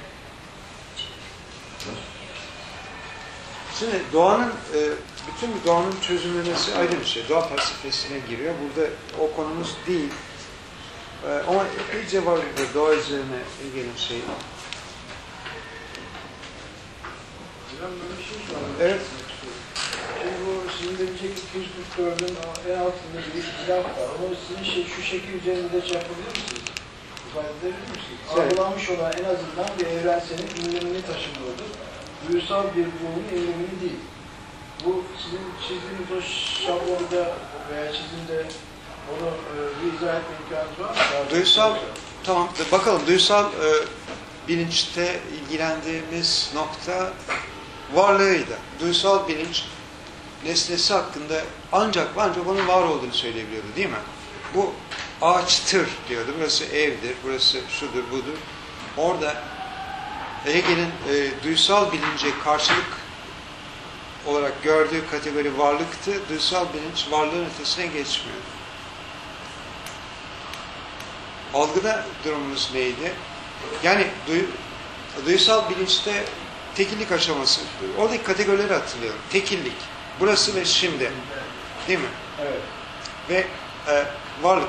şimdi doğanın e, bütün doğanın çözümlemesi ayrı bir şey. Doğa felsefesine giriyor. Burada o konumuz değil. E, ama epeyce var burada doğa üzerine ilgili şey. Hocam böyle bir şey sorayım. Evet. Şimdi bu sizin de diyecek iki yüz kırk dördün en altında bir itiraf var. Onu sizin şey, şu şekil üzerinde şey yapabilir misiniz? İfade edebilir misiniz? Evet. Algılanmış olan en azından bir evrensenin ünlemini taşımıyordur. Duysal bir ruhun evrimini değil. Bu sizin çizdiğiniz o şablonda veya çizimde onu e, bir izah etme imkanınız var mı? Duysal, tamam. Bakalım duysal e, bilinçte ilgilendiğimiz nokta varlığıydı. Duysal bilinç nesnesi hakkında ancak ancak onun var olduğunu söyleyebiliyordu, değil mi? Bu ağaçtır diyordu. Burası evdir, burası şudur, budur. Orada Hegel'in e, duysal bilince karşılık olarak gördüğü kategori varlıktı. Duysal bilinç varlığın ötesine geçmiyor. Algıda durumumuz neydi? Yani duy, duysal bilinçte tekillik aşaması. Oradaki kategorileri hatırlayalım. Tekillik. Burası ve şimdi. Değil mi? Evet. Ve e, varlık.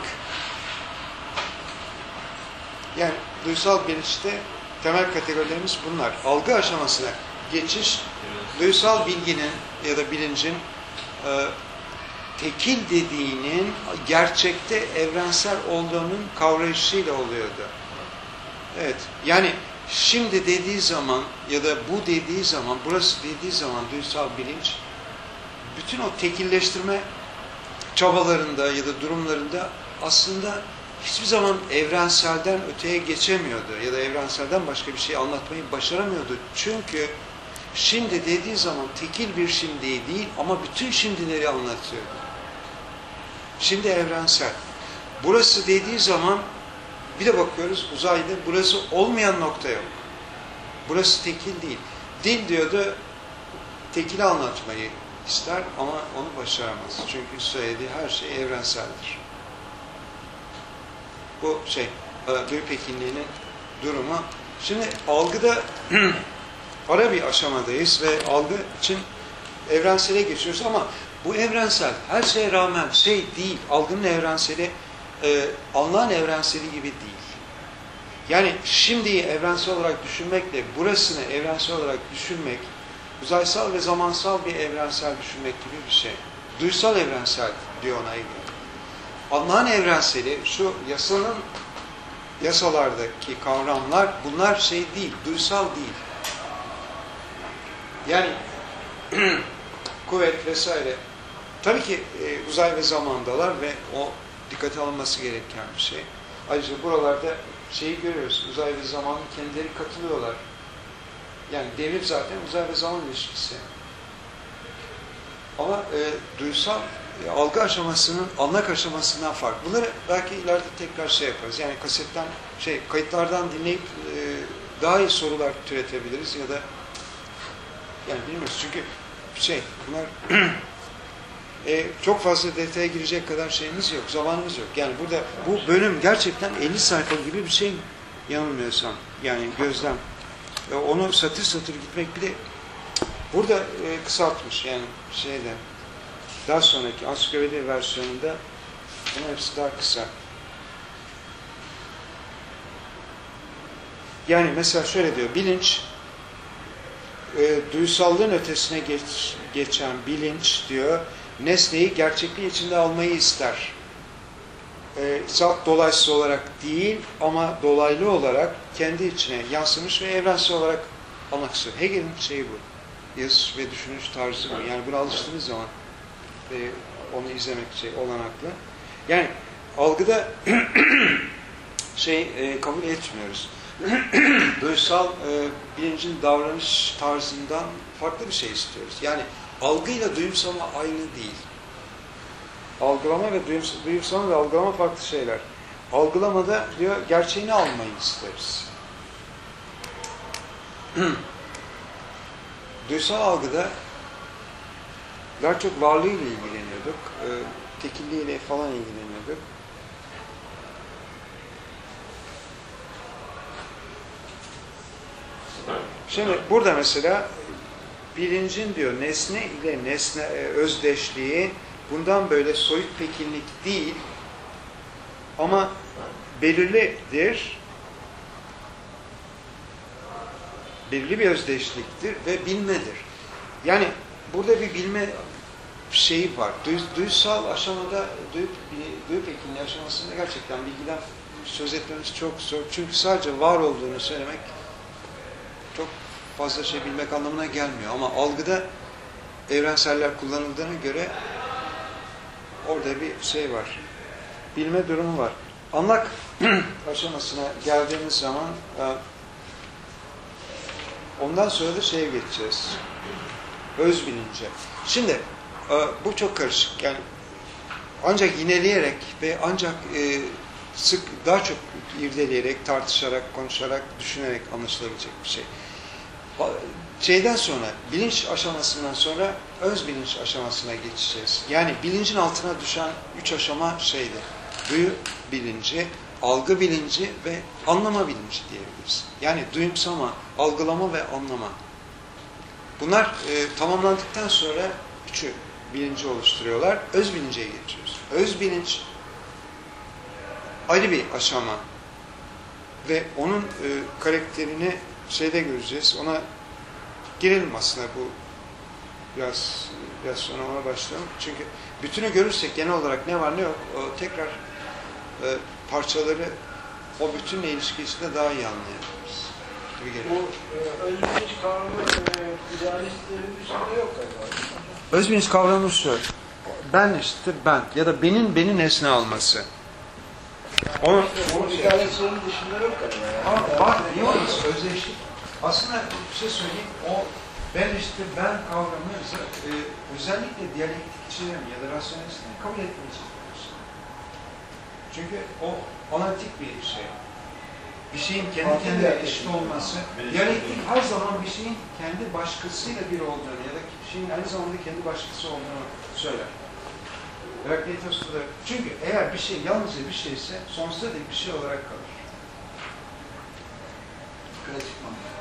Yani duysal bilinçte temel kategorilerimiz bunlar. Algı aşamasına geçiş, duysal bilginin ya da bilincin e, tekil dediğinin gerçekte evrensel olduğunun kavrayışıyla oluyordu. Evet, yani şimdi dediği zaman ya da bu dediği zaman, burası dediği zaman duysal bilinç, bütün o tekilleştirme çabalarında ya da durumlarında aslında hiçbir zaman evrenselden öteye geçemiyordu ya da evrenselden başka bir şey anlatmayı başaramıyordu. Çünkü şimdi dediği zaman tekil bir şimdiyi değil ama bütün şimdileri anlatıyordu. Şimdi evrensel. Burası dediği zaman bir de bakıyoruz uzayda burası olmayan nokta yok. Burası tekil değil. Dil diyordu tekili anlatmayı ister ama onu başaramaz. Çünkü söylediği her şey evrenseldir. Bu şey, duyu pekinliğinin durumu. Şimdi algıda ara bir aşamadayız ve algı için evrensele geçiyoruz ama bu evrensel her şeye rağmen şey değil, algının evrenseli e, anlayan evrenseli gibi değil. Yani şimdiyi evrensel olarak düşünmekle burasını evrensel olarak düşünmek, uzaysal ve zamansal bir evrensel düşünmek gibi bir şey. Duysal evrensel diyor ona ilgili. Anlayan evrenseli, şu yasanın yasalardaki kavramlar, bunlar şey değil, duysal değil. Yani kuvvet vesaire. Tabii ki e, uzay ve zamandalar ve o dikkate alınması gereken bir şey. Ayrıca buralarda şeyi görüyoruz, uzay ve zamanın kendileri katılıyorlar. Yani devrim zaten uzay ve zaman ilişkisi. Ama e, duysal e, algı aşamasının anlak aşamasından farklı. Bunları belki ileride tekrar şey yaparız. Yani kasetten, şey kayıtlardan dinleyip e, daha iyi sorular türetebiliriz ya da yani bilmiyoruz. Çünkü şey bunlar e, çok fazla detaya girecek kadar şeyimiz yok, zamanımız yok. Yani burada bu bölüm gerçekten elli sayfa gibi bir şey yanılmıyorsam. Yani gözlem. E, onu satır satır gitmek bir de burada e, kısaltmış yani şeyde daha sonraki ansiklopedi versiyonunda bunun hepsi daha kısa. Yani mesela şöyle diyor, bilinç e, duysallığın ötesine geç, geçen bilinç diyor, nesneyi gerçekliği içinde almayı ister. E, salt dolaysız olarak değil ama dolaylı olarak kendi içine yansımış ve evrensel olarak almak istiyor. Hegel'in şeyi bu. Yazış ve düşünüş tarzı bu. Yani buna alıştığınız zaman e, onu izlemek şey olanaklı. Yani algıda şey e, kabul etmiyoruz. Duysal e, bilincin davranış tarzından farklı bir şey istiyoruz. Yani algıyla duyumsama aynı değil. Algılama ve duyumsama, duyumsama ve algılama farklı şeyler. Algılamada diyor gerçeğini almayı isteriz. Duysal algıda daha çok varlığıyla ilgileniyorduk, e, tekilliğiyle falan ilgileniyorduk. Şimdi burada mesela bilincin diyor nesne ile nesne e, özdeşliği bundan böyle soyut tekillik değil ama belirlidir. Belirli bir özdeşliktir ve bilmedir. Yani burada bir bilme şeyi var. Duy, duysal aşamada, duyup, duyup ekilliği aşamasında gerçekten bilgiden söz etmemiz çok zor. Çünkü sadece var olduğunu söylemek çok fazla şey bilmek anlamına gelmiyor. Ama algıda evrenseller kullanıldığına göre orada bir şey var. Bilme durumu var. Anlak aşamasına geldiğimiz zaman ondan sonra da şeye geçeceğiz. Öz bilince. Şimdi bu çok karışık. Yani ancak yineleyerek ve ancak sık daha çok irdeleyerek, tartışarak, konuşarak, düşünerek anlaşılabilecek bir şey. Şeyden sonra, bilinç aşamasından sonra öz bilinç aşamasına geçeceğiz. Yani bilincin altına düşen üç aşama şeydi. Duyu bilinci, algı bilinci ve anlama bilinci diyebiliriz. Yani duyumsama, algılama ve anlama. Bunlar e, tamamlandıktan sonra üçü bilinci oluşturuyorlar. Öz bilince geçiyoruz. Öz bilinç ayrı bir aşama ve onun e, karakterini şeyde göreceğiz. Ona girelim aslında bu biraz biraz sonra ona başlayalım. Çünkü bütünü görürsek genel olarak ne var ne yok o tekrar e, parçaları o bütünle ilişki içinde daha iyi anlayabiliriz. Gibi geliyor. Bu e, öz bilinç kavramı e, idealistlerin üstünde yok galiba. Öz bilinç kavramı şu. Ben eşittir ben ya da benim beni nesne alması. Onu, Bu idealistlerin dışında yok galiba. Yani. Ama bak niye olmasın özdeşlik? Aslında bir şey söyleyeyim, o ben işte ben kavramı e, özellikle diyalektik içinden ya da rasyonelistliğini kabul etmeye çalışıyoruz. Çünkü o analitik bir şey. Bir şeyin kendi kendine eşit olması, diyalektik her zaman bir şeyin kendi başkasıyla bir olduğunu ya da bir şeyin aynı zamanda kendi başkası olduğunu söyler. Herakleitos da çünkü eğer bir şey yalnızca bir şeyse sonsuza dek bir şey olarak kalır. Pratik mantık.